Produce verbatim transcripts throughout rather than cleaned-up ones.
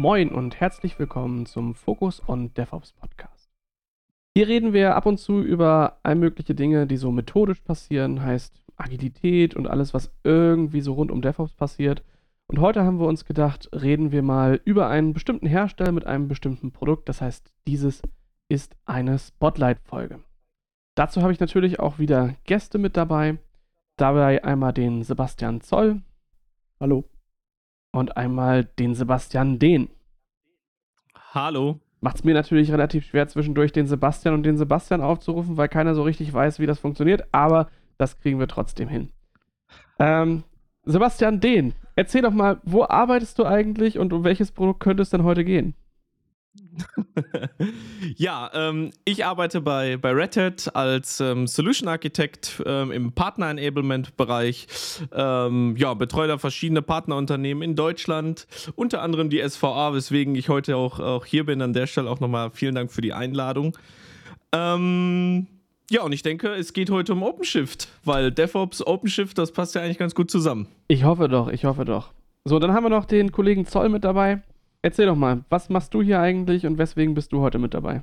Moin und herzlich willkommen zum Focus on DevOps Podcast. Hier reden wir ab und zu über all mögliche Dinge, die so methodisch passieren, heißt Agilität und alles, was irgendwie so rund um DevOps passiert. Und heute haben wir uns gedacht, reden wir mal über einen bestimmten Hersteller mit einem bestimmten Produkt. Das heißt, dieses ist eine Spotlight-Folge. Dazu habe ich natürlich auch wieder Gäste mit dabei. Dabei einmal den Sebastian Zoll. Hallo. Und einmal den Sebastian Dehn. Hallo. Macht es mir natürlich relativ schwer, zwischendurch den Sebastian und den Sebastian aufzurufen, weil keiner so richtig weiß, wie das funktioniert, aber das kriegen wir trotzdem hin. Ähm, Sebastian Dehn, erzähl doch mal, wo arbeitest du eigentlich und um welches Produkt könnte es denn heute gehen? ja, ähm, ich arbeite bei, bei Red Hat als ähm, Solution Architect ähm, im Partner-Enablement-Bereich. Ähm, ja, betreue da verschiedene Partnerunternehmen in Deutschland, unter anderem die S V A, weswegen ich heute auch, auch hier bin. An der Stelle auch nochmal vielen Dank für die Einladung. Ähm, ja, und ich denke, es geht heute um OpenShift, weil DevOps, OpenShift, das passt ja eigentlich ganz gut zusammen. Ich hoffe doch, ich hoffe doch. So, dann haben wir noch den Kollegen Zoll mit dabei. Erzähl doch mal, was machst du hier eigentlich und weswegen bist du heute mit dabei?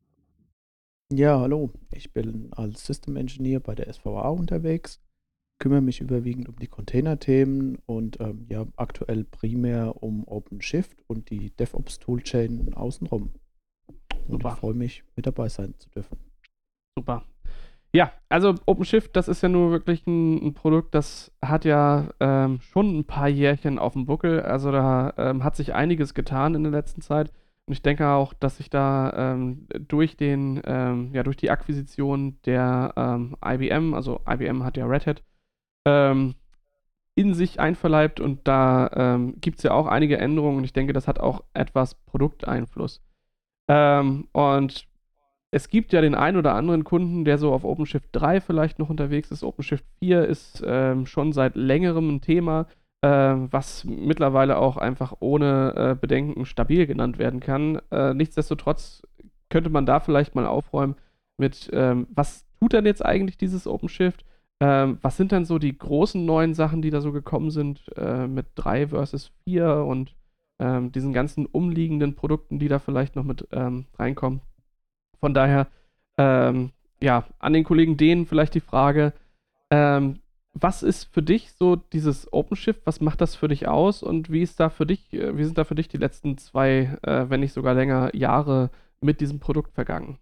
Ja, hallo. Ich bin als System Engineer bei der S V A unterwegs, kümmere mich überwiegend um die Container-Themen und ähm, ja, aktuell primär um OpenShift und die DevOps-Toolchain außenrum. Und Super. ich freue mich, mit dabei sein zu dürfen. Super. Ja, also OpenShift, das ist ja nur wirklich ein, ein Produkt, das hat ja ähm, schon ein paar Jährchen auf dem Buckel. Also da ähm, hat sich einiges getan in der letzten Zeit. Und ich denke auch, dass sich da ähm, durch den, ähm, ja, durch die Akquisition der ähm, I B M, also I B M hat ja Red Hat, ähm, in sich einverleibt und da ähm, gibt es ja auch einige Änderungen und ich denke, das hat auch etwas Produkteinfluss. Ähm, und Es gibt ja den einen oder anderen Kunden, der so auf OpenShift drei vielleicht noch unterwegs ist. OpenShift vier ist ähm, schon seit längerem ein Thema, äh, was mittlerweile auch einfach ohne äh, Bedenken stabil genannt werden kann. Äh, nichtsdestotrotz könnte man da vielleicht mal aufräumen mit, ähm, was tut denn jetzt eigentlich dieses OpenShift? Ähm, was sind denn so die großen neuen Sachen, die da so gekommen sind äh, mit drei versus vier und ähm, diesen ganzen umliegenden Produkten, die da vielleicht noch mit ähm, reinkommen? Von daher, ähm, ja, an den Kollegen Dehn vielleicht die Frage, ähm, was ist für dich so dieses OpenShift, was macht das für dich aus und wie ist da für dich, äh, wie sind da für dich die letzten zwei, äh, wenn nicht sogar länger, Jahre mit diesem Produkt vergangen?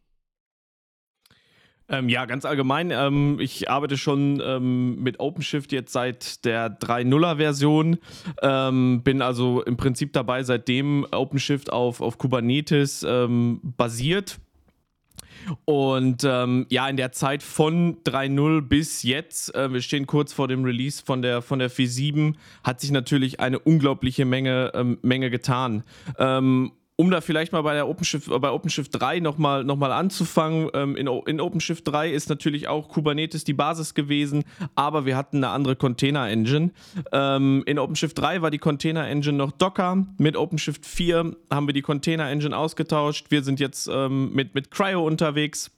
Ähm, ja, ganz allgemein, ähm, ich arbeite schon ähm, mit OpenShift jetzt seit der drei Punkt null-Version, ähm, bin also im Prinzip dabei, seitdem OpenShift auf, auf Kubernetes ähm, basiert. Und ähm, ja, in der Zeit von drei Punkt null bis jetzt, äh, wir stehen kurz vor dem Release von der, von der vier Punkt sieben, hat sich natürlich eine unglaubliche Menge, ähm, Menge getan. Ähm, um da vielleicht mal bei der OpenShift, bei OpenShift drei nochmal noch mal anzufangen, ähm, in, in OpenShift drei ist natürlich auch Kubernetes die Basis gewesen, aber wir hatten eine andere Container-Engine. Ähm, in OpenShift drei war die Container-Engine noch Docker, mit OpenShift vier haben wir die Container-Engine ausgetauscht, wir sind jetzt ähm, mit, mit Cryo unterwegs.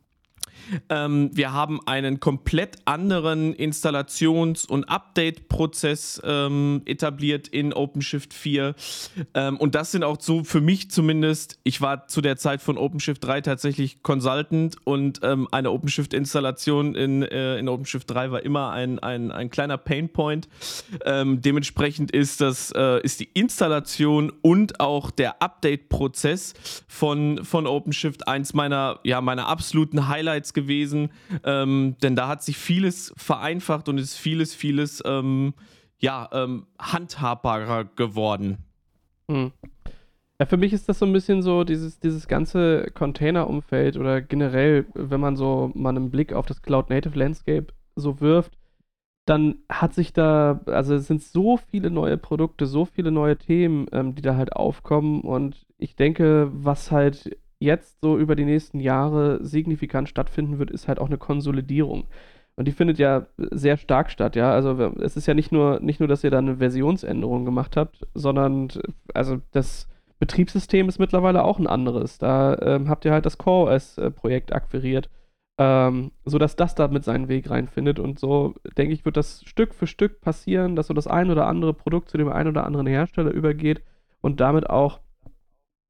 Ähm, wir haben einen komplett anderen Installations- und Update-Prozess ähm, etabliert in OpenShift vier. Ähm, und das sind auch so für mich zumindest, ich war zu der Zeit von OpenShift drei tatsächlich Consultant und ähm, eine OpenShift-Installation in, äh, in OpenShift drei war immer ein, ein, ein kleiner Painpoint. Ähm, dementsprechend ist, das, äh, ist die Installation und auch der Update-Prozess von, von OpenShift eins meiner, ja, meiner absoluten Highlights gewesen, ähm, denn da hat sich vieles vereinfacht und ist vieles, vieles ähm, ja, ähm, handhabbarer geworden. Hm. Ja, für mich ist das so ein bisschen so dieses, dieses ganze Container-Umfeld oder generell, wenn man so mal einen Blick auf das Cloud-Native-Landscape so wirft, dann hat sich da, also es sind so viele neue Produkte, so viele neue Themen, ähm, die da halt aufkommen und ich denke, was halt jetzt so über die nächsten Jahre signifikant stattfinden wird, ist halt auch eine Konsolidierung. Und die findet ja sehr stark statt, ja. Also es ist ja nicht nur, nicht nur, dass ihr da eine Versionsänderung gemacht habt, sondern also das Betriebssystem ist mittlerweile auch ein anderes. Da ähm, habt ihr halt das CoreOS-Projekt akquiriert, ähm, sodass das da mit seinen Weg reinfindet. Und so, denke ich, wird das Stück für Stück passieren, dass so das ein oder andere Produkt zu dem ein oder anderen Hersteller übergeht und damit auch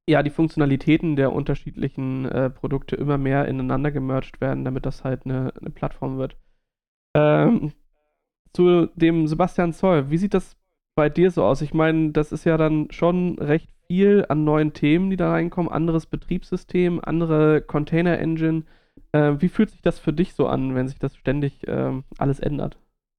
ja, die Funktionalitäten der unterschiedlichen äh, Produkte immer mehr ineinander gemerged werden, damit das halt eine, eine Plattform wird. Ähm, zu dem Sebastian Zoll, wie sieht das bei dir so aus? Ich meine, das ist ja dann schon recht viel an neuen Themen, die da reinkommen, anderes Betriebssystem, andere Container-Engine. Äh, wie fühlt sich das für dich so an, wenn sich das ständig ähm, alles ändert?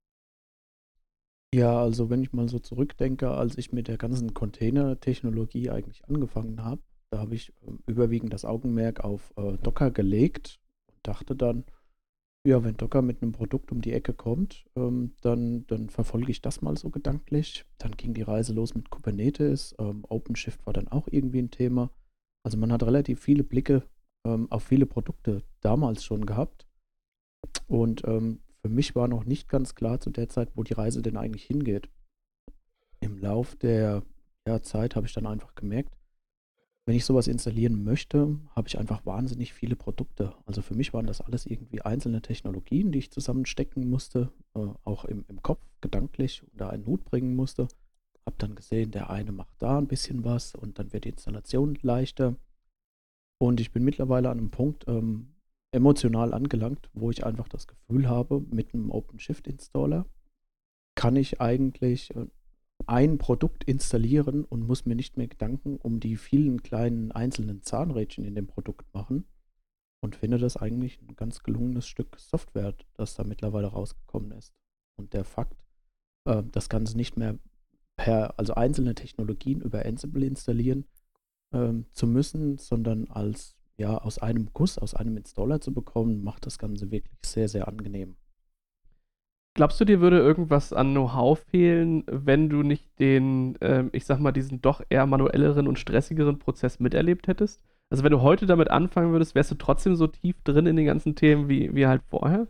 Ja, also wenn ich mal so zurückdenke, als ich mit der ganzen Container-Technologie eigentlich angefangen habe, da habe ich ähm, überwiegend das Augenmerk auf äh, Docker gelegt und dachte dann, ja, wenn Docker mit einem Produkt um die Ecke kommt, ähm, dann, dann verfolge ich das mal so gedanklich. Dann ging die Reise los mit Kubernetes. Ähm, OpenShift war dann auch irgendwie ein Thema. Also man hat relativ viele Blicke ähm, auf viele Produkte damals schon gehabt. Und ähm, für mich war noch nicht ganz klar zu der Zeit, wo die Reise denn eigentlich hingeht. Im Lauf der ja, Zeit habe ich dann einfach gemerkt, wenn ich sowas installieren möchte, habe ich einfach wahnsinnig viele Produkte. Also für mich waren das alles irgendwie einzelne Technologien, die ich zusammenstecken musste, äh, auch im, im Kopf gedanklich unter einen Hut bringen musste. Habe dann gesehen, der eine macht da ein bisschen was und dann wird die Installation leichter. Und ich bin mittlerweile an einem Punkt ähm, emotional angelangt, wo ich einfach das Gefühl habe, mit einem OpenShift-Installer kann ich eigentlich äh, ein Produkt installieren und muss mir nicht mehr Gedanken um die vielen kleinen einzelnen Zahnrädchen in dem Produkt machen und finde das eigentlich ein ganz gelungenes Stück Software, das da mittlerweile rausgekommen ist. Und der Fakt, äh, das Ganze nicht mehr per, also einzelne Technologien über Ansible installieren ähm, zu müssen, sondern als ja aus einem Guss, aus einem Installer zu bekommen, macht das Ganze wirklich sehr, sehr angenehm. Glaubst du, dir würde irgendwas an Know-how fehlen, wenn du nicht den, ähm, ich sag mal, diesen doch eher manuelleren und stressigeren Prozess miterlebt hättest? Also wenn du heute damit anfangen würdest, wärst du trotzdem so tief drin in den ganzen Themen wie, wie halt vorher?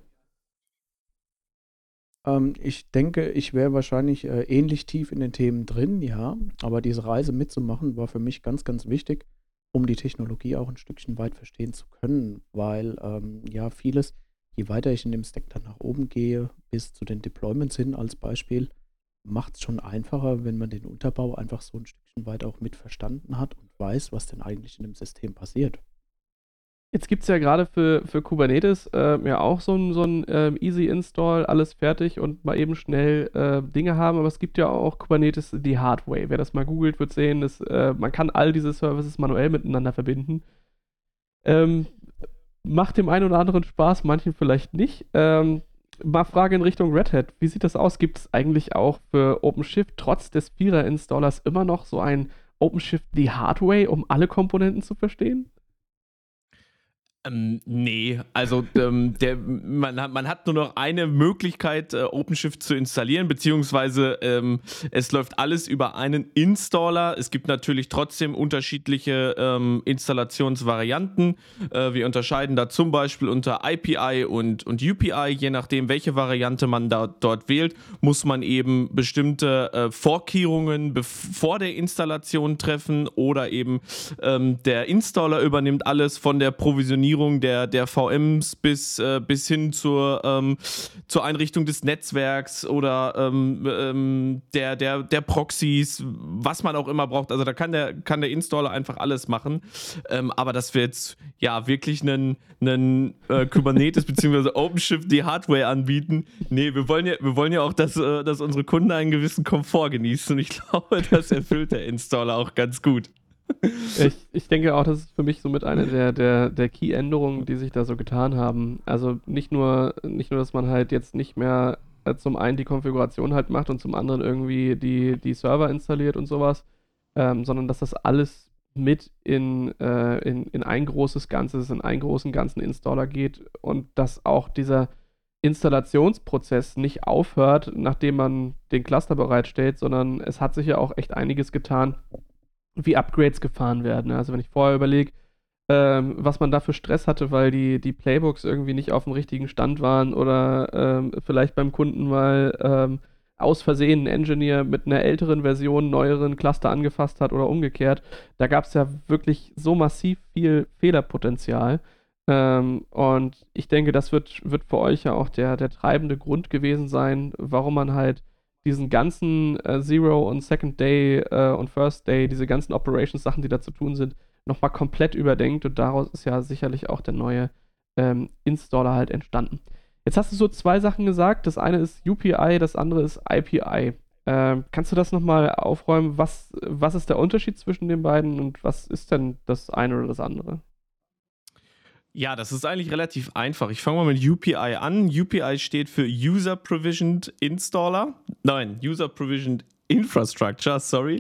Ähm, ich denke, ich wäre wahrscheinlich äh, ähnlich tief in den Themen drin, ja, aber diese Reise mitzumachen war für mich ganz, ganz wichtig, um die Technologie auch ein Stückchen weit verstehen zu können, weil ähm, ja vieles, je weiter ich in dem Stack dann nach oben gehe, bis zu den Deployments hin als Beispiel, macht es schon einfacher, wenn man den Unterbau einfach so ein Stückchen weit auch mit verstanden hat und weiß, was denn eigentlich in dem System passiert. Jetzt gibt es ja gerade für, für Kubernetes äh, ja auch so ein, so ein ähm, Easy Install, alles fertig und mal eben schnell äh, Dinge haben, aber es gibt ja auch Kubernetes die Hard Way. Wer das mal googelt, wird sehen, dass äh, man kann all diese Services manuell miteinander verbinden. Ähm, Macht dem einen oder anderen Spaß, manchen vielleicht nicht. Ähm, mal Frage in Richtung Red Hat. Wie sieht das aus? Gibt es eigentlich auch für OpenShift trotz des Vierer-Installers immer noch so ein OpenShift die Hard Way, um alle Komponenten zu verstehen? Ähm, nee, also ähm, der, man, hat, man hat nur noch eine Möglichkeit, äh, OpenShift zu installieren, beziehungsweise ähm, es läuft alles über einen Installer. Es gibt natürlich trotzdem unterschiedliche ähm, Installationsvarianten. Äh, wir unterscheiden da zum Beispiel unter I P I und, und U P I. Je nachdem, welche Variante man da, dort wählt, muss man eben bestimmte äh, Vorkehrungen vor der Installation treffen oder eben ähm, der Installer übernimmt alles von der Provisionierung Der, der V Ms bis, äh, bis hin zur, ähm, zur Einrichtung des Netzwerks oder ähm, ähm, der, der, der Proxys, was man auch immer braucht. Also da kann der, kann der Installer einfach alles machen. Ähm, aber dass wir jetzt ja wirklich einen, einen äh, Kubernetes bzw. OpenShift die Hardware anbieten, nee, wir wollen ja, wir wollen ja auch, dass, äh, dass unsere Kunden einen gewissen Komfort genießen. Und ich glaube, das erfüllt der Installer auch ganz gut. Ich, ich denke auch, das ist für mich somit eine der, der, der Key-Änderungen, die sich da so getan haben. Also nicht nur, nicht nur, dass man halt jetzt nicht mehr äh, zum einen die Konfiguration halt macht und zum anderen irgendwie die, die Server installiert und sowas, ähm, sondern dass das alles mit in, äh, in, in ein großes Ganzes, in einen großen ganzen Installer geht und dass auch dieser Installationsprozess nicht aufhört, nachdem man den Cluster bereitstellt, sondern es hat sich ja auch echt einiges getan, wie Upgrades gefahren werden. Also wenn ich vorher überlege, ähm, was man da für Stress hatte, weil die, die Playbooks irgendwie nicht auf dem richtigen Stand waren oder ähm, vielleicht beim Kunden mal ähm, aus Versehen ein Engineer mit einer älteren Version, neueren Cluster angefasst hat oder umgekehrt. Da gab es ja wirklich so massiv viel Fehlerpotenzial. Ähm, und ich denke, das wird, wird für euch ja auch der, der treibende Grund gewesen sein, warum man halt diesen ganzen äh, Zero und Second Day äh, und First Day, diese ganzen Operations-Sachen, die da zu tun sind, nochmal komplett überdenkt und daraus ist ja sicherlich auch der neue ähm, Installer halt entstanden. Jetzt hast du so zwei Sachen gesagt. Das eine ist U P I, das andere ist I P I. Ähm, kannst du das nochmal aufräumen? Was, was ist der Unterschied zwischen den beiden und was ist denn das eine oder das andere? Ja, das ist eigentlich relativ einfach. Ich fange mal mit U P I an. U P I steht für User Provisioned Installer. Nein, User Provisioned Infrastructure, sorry.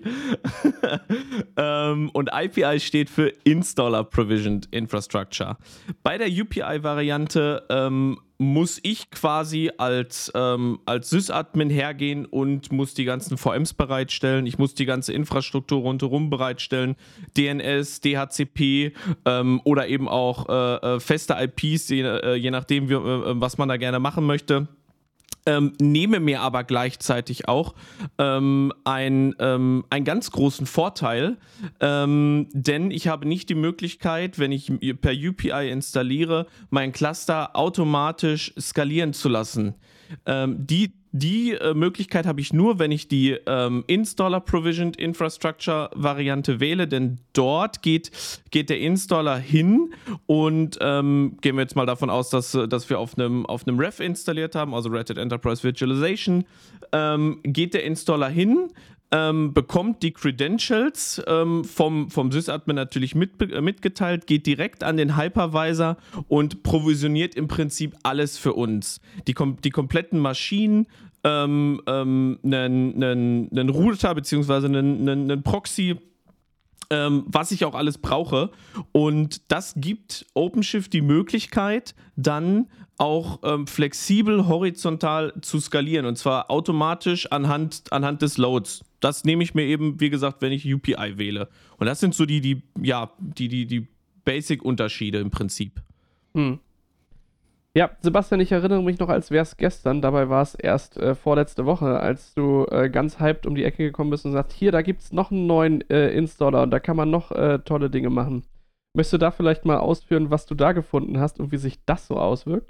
ähm, und I P I steht für Installer Provisioned Infrastructure. Bei der U P I-Variante ähm, muss ich quasi als, ähm, als Sysadmin hergehen und muss die ganzen V Ms bereitstellen. Ich muss die ganze Infrastruktur rundherum bereitstellen. D N S, D H C P ähm, oder eben auch äh, feste I Ps, je, äh, je nachdem, wie, äh, was man da gerne machen möchte. Ähm, nehme mir aber gleichzeitig auch ähm, ein, ähm, einen ganz großen Vorteil, ähm, denn ich habe nicht die Möglichkeit, wenn ich per U P I installiere, mein Cluster automatisch skalieren zu lassen. Ähm, die Die äh, Möglichkeit habe ich nur, wenn ich die ähm, Installer Provisioned Infrastructure Variante wähle, denn dort geht, geht der Installer hin und ähm, gehen wir jetzt mal davon aus, dass, dass wir auf einem auf einem Ref installiert haben, also Red Hat Enterprise Virtualization, ähm, geht der Installer hin, Ähm, bekommt die Credentials ähm, vom, vom Sysadmin natürlich mit, äh, mitgeteilt, geht direkt an den Hypervisor und provisioniert im Prinzip alles für uns. Die, kom- die kompletten Maschinen, ähm, ähm, einen, einen, einen Router bzw. einen, einen, einen Proxy, ähm, was ich auch alles brauche. Und das gibt OpenShift die Möglichkeit, dann auch ähm, flexibel horizontal zu skalieren und zwar automatisch anhand, anhand des Loads. Das nehme ich mir eben, wie gesagt, wenn ich U P I wähle. Und das sind so die, die, ja, die, die, die Basic-Unterschiede im Prinzip. Hm. Ja, Sebastian, ich erinnere mich noch, als wäre es gestern. Dabei war es erst äh, vorletzte Woche, als du äh, ganz hyped um die Ecke gekommen bist und sagst, hier, da gibt es noch einen neuen äh, Installer und da kann man noch äh, tolle Dinge machen. Möchtest du da vielleicht mal ausführen, was du da gefunden hast und wie sich das so auswirkt?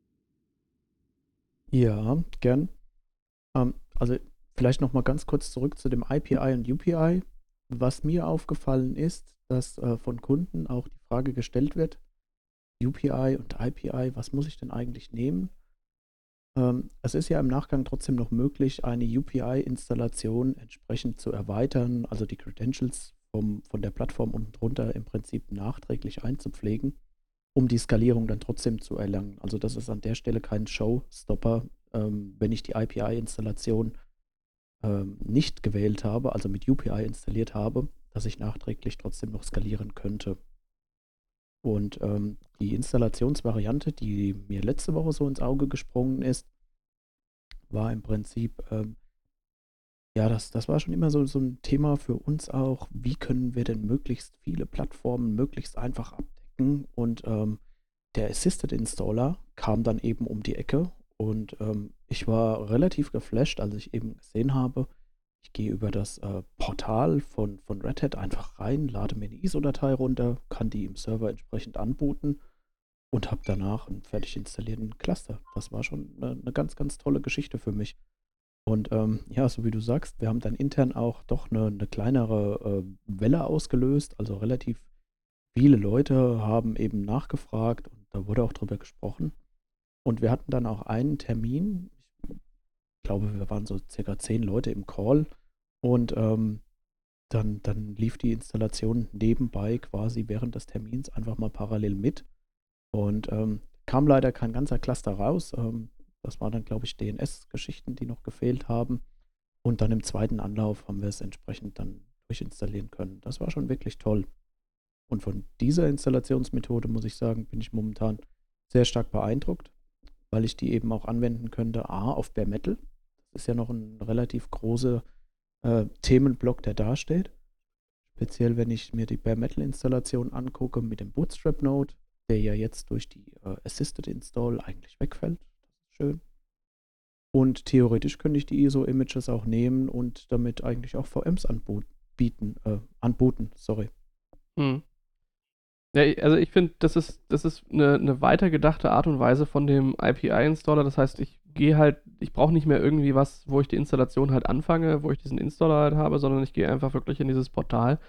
Ja, gern. Ähm, also vielleicht noch mal ganz kurz zurück zu dem I P I und U P I. Was mir aufgefallen ist, dass äh, von Kunden auch die Frage gestellt wird, U P I und I P I, was muss ich denn eigentlich nehmen? Ähm, es ist ja im Nachgang trotzdem noch möglich, eine U P I-Installation entsprechend zu erweitern, also die Credentials vom, von der Plattform unten drunter im Prinzip nachträglich einzupflegen, um die Skalierung dann trotzdem zu erlangen. Also das ist an der Stelle kein Showstopper, ähm, wenn ich die I P I-Installation ähm, nicht gewählt habe, also mit U P I installiert habe, dass ich nachträglich trotzdem noch skalieren könnte. Und ähm, die Installationsvariante, die mir letzte Woche so ins Auge gesprungen ist, war im Prinzip, ähm, ja, das, das war schon immer so, so ein Thema für uns auch. Wie können wir denn möglichst viele Plattformen möglichst einfach abdecken? Und ähm, der Assisted Installer kam dann eben um die Ecke und ähm, ich war relativ geflasht, als ich eben gesehen habe, ich gehe über das äh, Portal von, von Red Hat einfach rein, lade mir eine I S O-Datei runter, kann die im Server entsprechend anbooten und habe danach einen fertig installierten Cluster. Das war schon eine, eine ganz, ganz tolle Geschichte für mich. Und ähm, ja, so wie du sagst, wir haben dann intern auch doch eine, eine kleinere äh, Welle ausgelöst. Also relativ viele Leute haben eben nachgefragt und da wurde auch drüber gesprochen. Und wir hatten dann auch einen Termin. Ich glaube, wir waren so circa zehn Leute im Call und ähm, dann, dann lief die Installation nebenbei quasi während des Termins einfach mal parallel mit und ähm, kam leider kein ganzer Cluster raus. Ähm, das waren dann, glaube ich, D N S-Geschichten, die noch gefehlt haben. Und dann im zweiten Anlauf haben wir es entsprechend dann durchinstallieren können. Das war schon wirklich toll. Und von dieser Installationsmethode, muss ich sagen, bin ich momentan sehr stark beeindruckt, weil ich die eben auch anwenden könnte, A, auf Bare Metal. Das ist ja noch ein relativ großer äh, Themenblock, der dasteht. Speziell, wenn ich mir die Bare Metal Installation angucke mit dem Bootstrap Node, der ja jetzt durch die äh, Assisted Install eigentlich wegfällt. Das ist schön. Und theoretisch könnte ich die I S O-Images auch nehmen und damit eigentlich auch V Ms anbieten, äh, anbooten, sorry. Hm. Ja, ich- also ich finde, das ist, das ist eine, eine weitergedachte Art und Weise von dem I P I-Installer. Das heißt, ich gehe halt, ich brauche nicht mehr irgendwie was, wo ich die Installation halt anfange, wo ich diesen Installer halt habe, sondern ich gehe einfach wirklich in dieses Portal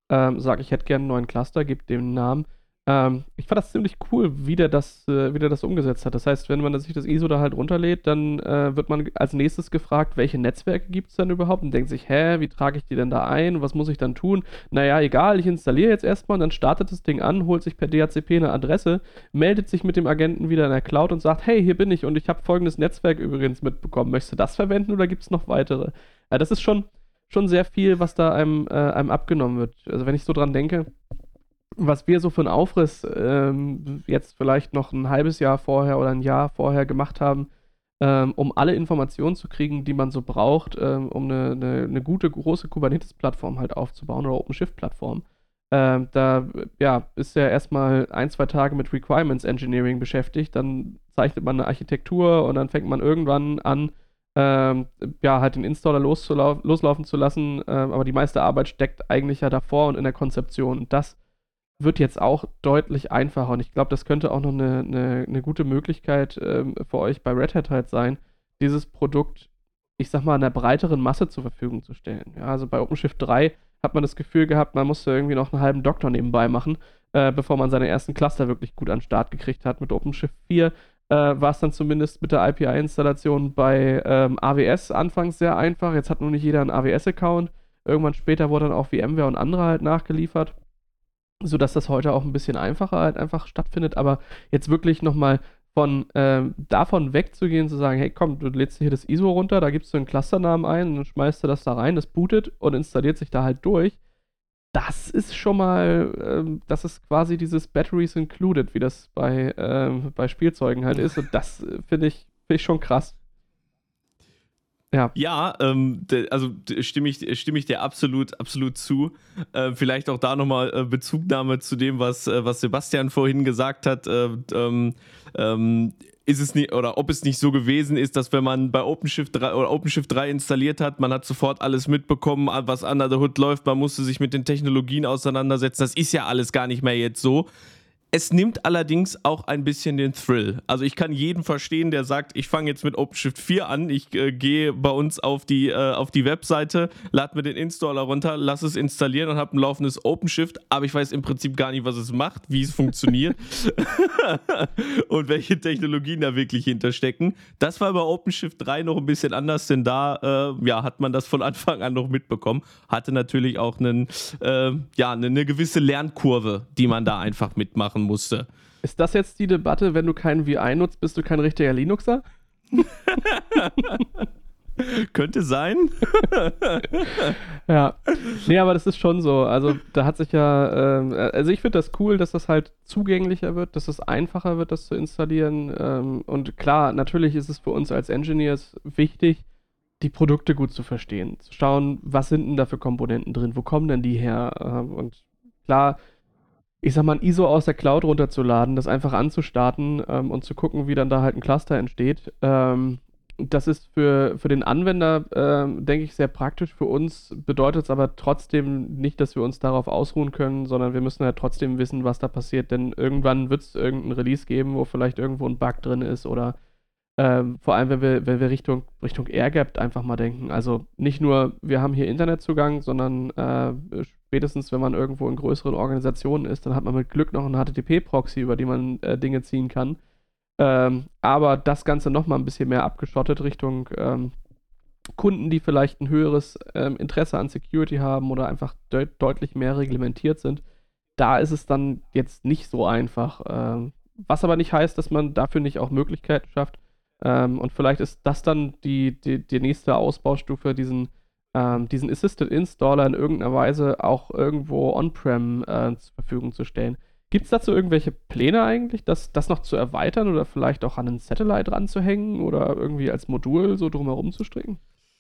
ähm, sage, ich hätte gerne einen neuen Cluster, gebe dem einen Namen. Ähm, ich fand das ziemlich cool, wie der das, äh, wie der das umgesetzt hat. Das heißt, wenn man sich das I S O da halt runterlädt, dann äh, wird man als nächstes gefragt, welche Netzwerke gibt es denn überhaupt? Und denkt sich, hä, wie trage ich die denn da ein? Was muss ich dann tun? Naja, egal, ich installiere jetzt erstmal und dann startet das Ding an, holt sich per D H C P eine Adresse, meldet sich mit dem Agenten wieder in der Cloud und sagt, hey, hier bin ich und ich habe folgendes Netzwerk übrigens mitbekommen. Möchtest du das verwenden oder gibt es noch weitere? Ja, das ist schon, schon sehr viel, was da einem, äh, einem abgenommen wird. Also wenn ich so dran denke, was wir so für einen Aufriss ähm, jetzt vielleicht noch ein halbes Jahr vorher oder ein Jahr vorher gemacht haben, ähm, um alle Informationen zu kriegen, die man so braucht, ähm, um eine, eine, eine gute, große Kubernetes-Plattform halt aufzubauen oder OpenShift-Plattform. Ähm, da ja, ist ja erstmal ein, zwei Tage mit Requirements Engineering beschäftigt, dann zeichnet man eine Architektur und dann fängt man irgendwann an, ähm, ja, halt den Installer loszulau- loslaufen zu lassen, ähm, aber die meiste Arbeit steckt eigentlich ja davor und in der Konzeption. Und das wird jetzt auch deutlich einfacher und ich glaube, das könnte auch noch eine, eine, eine gute Möglichkeit ähm, für euch bei Red Hat halt sein, dieses Produkt, ich sag mal, einer breiteren Masse zur Verfügung zu stellen. Ja, also bei OpenShift drei hat man das Gefühl gehabt, man musste irgendwie noch einen halben Doktor nebenbei machen, äh, bevor man seine ersten Cluster wirklich gut an den Start gekriegt hat. Mit OpenShift vier äh, war es dann zumindest mit der I P I-Installation bei ähm, A W S anfangs sehr einfach. Jetzt hat nur nicht jeder einen A W S-Account. Irgendwann später wurde dann auch VMware und andere halt nachgeliefert, sodass das heute auch ein bisschen einfacher halt einfach stattfindet, aber jetzt wirklich nochmal von ähm, davon wegzugehen, zu sagen, hey komm, du lädst hier das I S O runter, da gibst du einen Clusternamen ein und dann schmeißt du das da rein, das bootet und installiert sich da halt durch. Das ist schon mal, ähm, das ist quasi dieses Batteries Included, wie das bei, ähm, bei Spielzeugen halt ist und das äh, finde ich, find ich schon krass. Ja, Ja, ähm, de, also de, stimme ich, stimme ich dir absolut, absolut zu. Äh, vielleicht auch da nochmal äh, Bezugnahme zu dem, was, äh, was Sebastian vorhin gesagt hat. Äh, ähm, ähm, ist es nicht, oder ob es nicht so gewesen ist, dass wenn man bei OpenShift drei oder OpenShift drei installiert hat, man hat sofort alles mitbekommen, was under the hood läuft, man musste sich mit den Technologien auseinandersetzen. Das ist ja alles gar nicht mehr jetzt so. Es nimmt allerdings auch ein bisschen den Thrill. Also ich kann jeden verstehen, der sagt, ich fange jetzt mit OpenShift vier an, ich äh, gehe bei uns auf die, äh, auf die Webseite, lade mir den Installer runter, lasse es installieren und habe ein laufendes OpenShift, aber ich weiß im Prinzip gar nicht, was es macht, wie es funktioniert und welche Technologien da wirklich hinterstecken. Das war bei OpenShift drei noch ein bisschen anders, denn da äh, ja, hat man das von Anfang an noch mitbekommen. Hatte natürlich auch einen, äh, ja, eine, eine gewisse Lernkurve, die man da einfach mitmachen musste. ist das jetzt die Debatte, wenn du keinen V I nutzt, bist du kein richtiger Linuxer? Könnte sein. Ja. Nee, aber das ist schon so. Also da hat sich ja, ähm, also ich finde das cool, dass das halt zugänglicher wird, dass es einfacher wird, das zu installieren. Ähm, und klar, natürlich ist es für uns als Engineers wichtig, die Produkte gut zu verstehen. Zu schauen, was sind denn da für Komponenten drin, wo kommen denn die her? Ähm, und klar, ich sag mal, ein I S O aus der Cloud runterzuladen, das einfach anzustarten ähm, und zu gucken, wie dann da halt ein Cluster entsteht. Ähm, das ist für, für den Anwender, ähm, denke ich, sehr praktisch. Für uns bedeutet es aber trotzdem nicht, dass wir uns darauf ausruhen können, sondern wir müssen ja trotzdem wissen, was da passiert. Denn irgendwann wird es irgendein Release geben, wo vielleicht irgendwo ein Bug drin ist oder ähm, vor allem, wenn wir, wenn wir Richtung, Richtung Air-Gapped einfach mal denken. Also nicht nur, wir haben hier Internetzugang, sondern äh, spätestens, wenn man irgendwo in größeren Organisationen ist, dann hat man mit Glück noch einen H T T P-Proxy, über die man äh, Dinge ziehen kann. Ähm, aber das Ganze nochmal ein bisschen mehr abgeschottet Richtung ähm, Kunden, die vielleicht ein höheres ähm, Interesse an Security haben oder einfach de- deutlich mehr reglementiert sind. Da ist es dann jetzt nicht so einfach. Ähm, was aber nicht heißt, dass man dafür nicht auch Möglichkeiten schafft. Ähm, und vielleicht ist das dann die, die, die nächste Ausbaustufe, diesen, ähm, diesen Assisted Installer in irgendeiner Weise auch irgendwo on-prem äh, zur Verfügung zu stellen. Gibt es dazu irgendwelche Pläne eigentlich, das, das noch zu erweitern oder vielleicht auch an einen Satellite ranzuhängen oder irgendwie als Modul so drumherum zu stricken?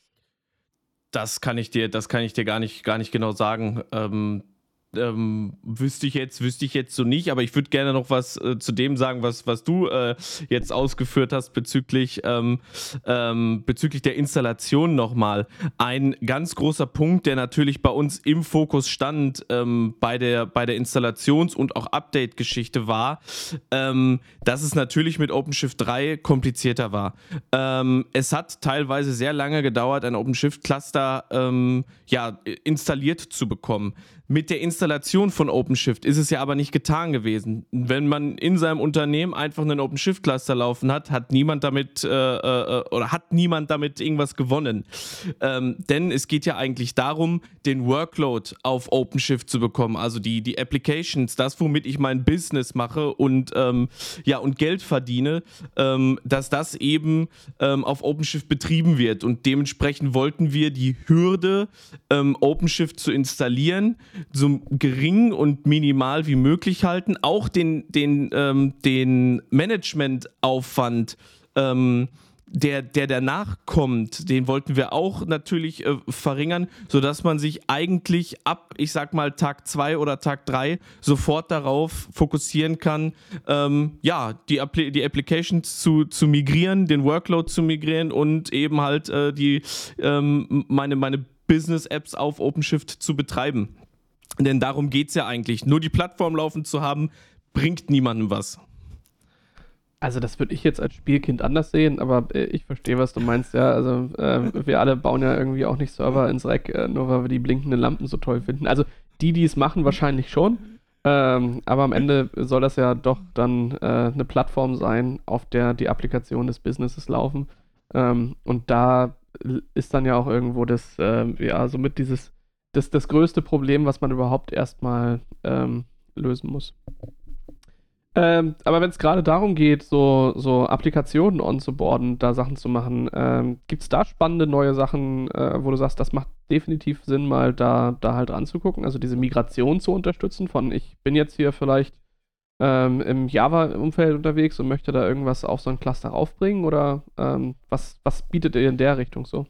Das kann ich dir, das kann ich dir gar nicht, gar nicht genau sagen. Ähm, ähm, wüsste ich jetzt, wüsste ich jetzt so nicht, aber ich würde gerne noch was äh, zu dem sagen, was, was du äh, jetzt ausgeführt hast bezüglich, ähm, ähm, bezüglich der Installation nochmal. Ein ganz großer Punkt, der natürlich bei uns im Fokus stand, ähm, bei der, bei der Installations- und auch Update-Geschichte war, ähm, dass es natürlich mit OpenShift drei komplizierter war. Ähm, es hat teilweise sehr lange gedauert, ein OpenShift-Cluster ähm, ja, installiert zu bekommen. Mit der Installation von OpenShift ist es ja aber nicht getan gewesen. Wenn man in seinem Unternehmen einfach einen OpenShift-Cluster laufen hat, hat niemand damit äh, äh, oder hat niemand damit irgendwas gewonnen. Ähm, denn es geht ja eigentlich darum, den Workload auf OpenShift zu bekommen, also die, die Applications, das, womit ich mein Business mache und, ähm, ja, und Geld verdiene, ähm, dass das eben ähm, auf OpenShift betrieben wird. Und dementsprechend wollten wir die Hürde, ähm, OpenShift zu installieren, so gering und minimal wie möglich halten, auch den, den, ähm, den Managementaufwand, ähm, der, der danach kommt, den wollten wir auch natürlich äh, verringern, sodass man sich eigentlich ab, ich sag mal, Tag zwei oder Tag drei sofort darauf fokussieren kann, ähm, ja, die, Appli- die Applications zu, zu migrieren, den Workload zu migrieren und eben halt äh, die, ähm, meine, meine Business-Apps auf OpenShift zu betreiben. Denn darum geht es ja eigentlich. Nur die Plattform laufen zu haben, bringt niemandem was. Also das würde ich jetzt als Spielkind anders sehen, aber äh, ich verstehe, was du meinst, ja. Also äh, wir alle bauen ja irgendwie auch nicht Server ins Rack, äh, nur weil wir die blinkenden Lampen so toll finden. Also die, die es machen, wahrscheinlich schon. Ähm, aber am Ende soll das ja doch dann äh, eine Plattform sein, auf der die Applikationen des Businesses laufen. Ähm, und da ist dann ja auch irgendwo das, äh, ja, somit dieses, das, das größte Problem, was man überhaupt erstmal ähm, lösen muss. Ähm, aber wenn es gerade darum geht, so, so Applikationen onzuboarden, da Sachen zu machen, ähm, gibt es da spannende neue Sachen, äh, wo du sagst, das macht definitiv Sinn, mal da, da halt ranzugucken, also diese Migration zu unterstützen von, ich bin jetzt hier vielleicht ähm, im Java-Umfeld unterwegs und möchte da irgendwas auf so ein Cluster aufbringen oder ähm, was, was bietet ihr in der Richtung so?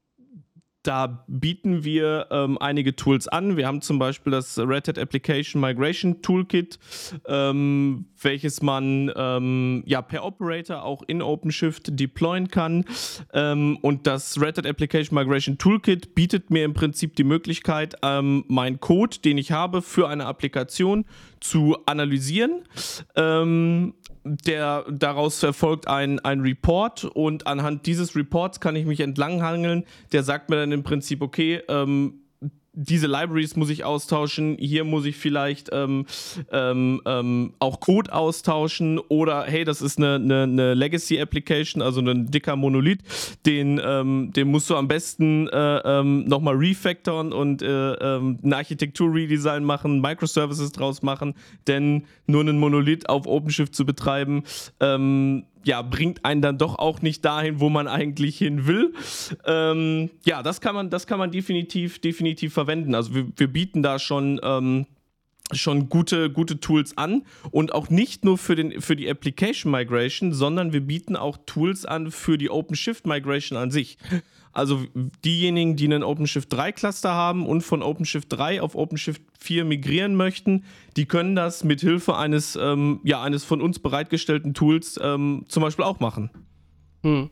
Da bieten wir ähm, einige Tools an. Wir haben zum Beispiel das Red Hat Application Migration Toolkit, ähm, welches man ähm, ja, per Operator auch in OpenShift deployen kann. Ähm, und das Red Hat Application Migration Toolkit bietet mir im Prinzip die Möglichkeit, ähm, meinen Code, den ich habe, für eine Applikation zu analysieren. Ähm, Der, daraus erfolgt ein, ein Report und anhand dieses Reports kann ich mich entlanghangeln. Der sagt mir dann im Prinzip, okay, ähm, diese Libraries muss ich austauschen, hier muss ich vielleicht ähm, ähm, ähm, auch Code austauschen oder hey, das ist eine, eine, eine Legacy-Application, also ein dicker Monolith, den, ähm, den musst du am besten äh, ähm, nochmal refactoren und äh, ähm, eine Architektur-Redesign machen, Microservices draus machen, denn nur einen Monolith auf OpenShift zu betreiben, ähm, ja, bringt einen dann doch auch nicht dahin, wo man eigentlich hin will. Ähm, ja, das kann man, das kann man definitiv, definitiv verwenden. Also wir, wir bieten da schon, ähm, schon gute, gute Tools an und auch nicht nur für, den, für die Application Migration, sondern wir bieten auch Tools an für die OpenShift Migration an sich. Also diejenigen, die einen OpenShift drei Cluster haben und von OpenShift drei auf OpenShift vier migrieren möchten, die können das mit Hilfe eines, ähm, ja, eines von uns bereitgestellten Tools ähm, zum Beispiel auch machen. Hm.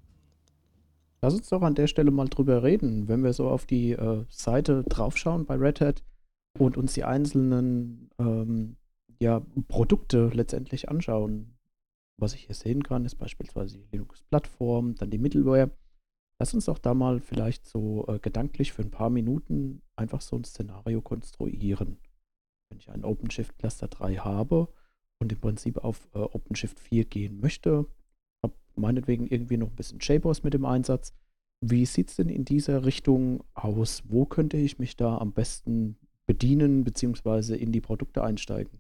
Lass uns doch an der Stelle mal drüber reden, wenn wir so auf die äh, Seite draufschauen bei Red Hat und uns die einzelnen ähm, ja, Produkte letztendlich anschauen. Was ich hier sehen kann, ist beispielsweise die Linux-Plattform, dann die Middleware. Lass uns doch da mal vielleicht so äh, gedanklich für ein paar Minuten einfach so ein Szenario konstruieren. Wenn ich einen OpenShift Cluster drei habe und im Prinzip auf äh, OpenShift vier gehen möchte, habe meinetwegen irgendwie noch ein bisschen J B O S mit im Einsatz. Wie sieht es denn in dieser Richtung aus? Wo könnte ich mich da am besten bedienen bzw. in die Produkte einsteigen?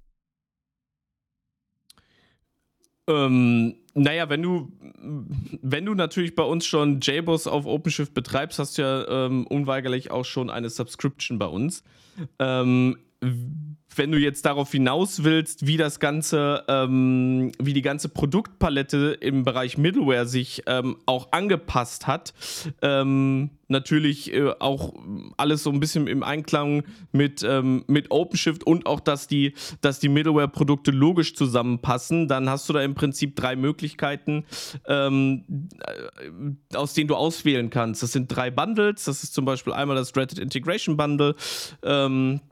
Ähm, naja, wenn du, wenn du natürlich bei uns schon J B O S auf OpenShift betreibst, hast du ja ähm, unweigerlich auch schon eine Subscription bei uns. Ähm, wenn du jetzt darauf hinaus willst, wie das Ganze, ähm, wie die ganze Produktpalette im Bereich Middleware sich ähm, auch angepasst hat, ähm, natürlich äh, auch alles so ein bisschen im Einklang mit, ähm, mit OpenShift und auch, dass die, dass die Middleware-Produkte logisch zusammenpassen, dann hast du da im Prinzip drei Möglichkeiten, ähm, aus denen du auswählen kannst. Das sind drei Bundles, das ist zum Beispiel einmal das Red Hat Integration Bundle, ähm,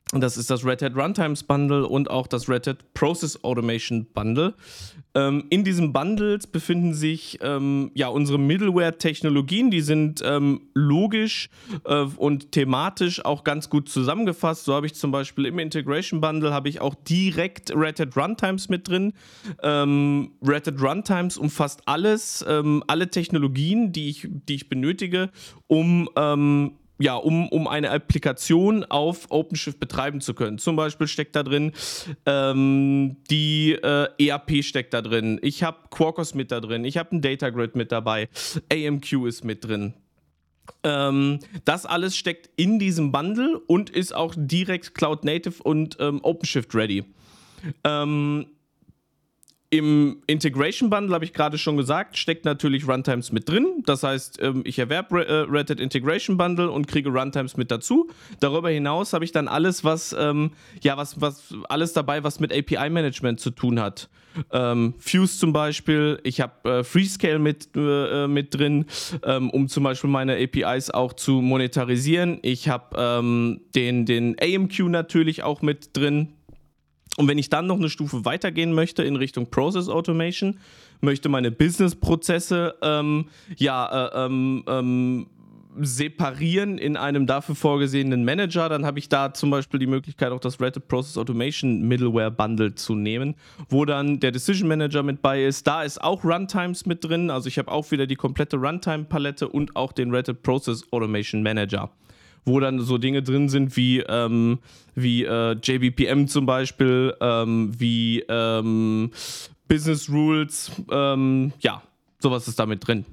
Das ist das Red Hat Runtimes Bundle und auch das Red Hat Process Automation Bundle. Ähm, in diesen Bundles befinden sich ähm, ja unsere Middleware-Technologien, die sind ähm, logisch äh, und thematisch auch ganz gut zusammengefasst. So habe ich zum Beispiel im Integration Bundle habe ich auch direkt Red Hat Runtimes mit drin. Ähm, Red Hat Runtimes umfasst alles, ähm, alle Technologien, die ich, die ich benötige, um ähm, Ja, um, um eine Applikation auf OpenShift betreiben zu können. Zum Beispiel steckt da drin ähm, die äh, E R P steckt da drin. Ich habe Quarkus mit da drin. Ich habe ein Data Grid mit dabei. A M Q ist mit drin. Ähm, das alles steckt in diesem Bundle und ist auch direkt Cloud Native und ähm, OpenShift ready. Ähm, Im Integration Bundle, habe ich gerade schon gesagt, steckt natürlich Runtimes mit drin. Das heißt, ich erwerbe Red Hat Integration Bundle und kriege Runtimes mit dazu. Darüber hinaus habe ich dann alles, was, ähm, ja, was, was, alles dabei, was mit A P I-Management zu tun hat. Ähm, Fuse zum Beispiel, ich habe äh, Freescale mit, äh, mit drin, ähm, um zum Beispiel meine A P Is auch zu monetarisieren. Ich habe ähm, den, den A M Q natürlich auch mit drin. Und wenn ich dann noch eine Stufe weitergehen möchte in Richtung Process Automation, möchte meine Business-Prozesse ähm, ja, äh, ähm, ähm, separieren in einem dafür vorgesehenen Manager, dann habe ich da zum Beispiel die Möglichkeit, auch das Red Hat Process Automation Middleware Bundle zu nehmen, wo dann der Decision Manager mit bei ist. Da ist auch Runtimes mit drin, also ich habe auch wieder die komplette Runtime-Palette und auch den Red Hat Process Automation Manager, wo dann so Dinge drin sind wie, ähm, wie äh, J B P M zum Beispiel, ähm, wie ähm, Business Rules, ähm, ja, sowas ist da mit drin.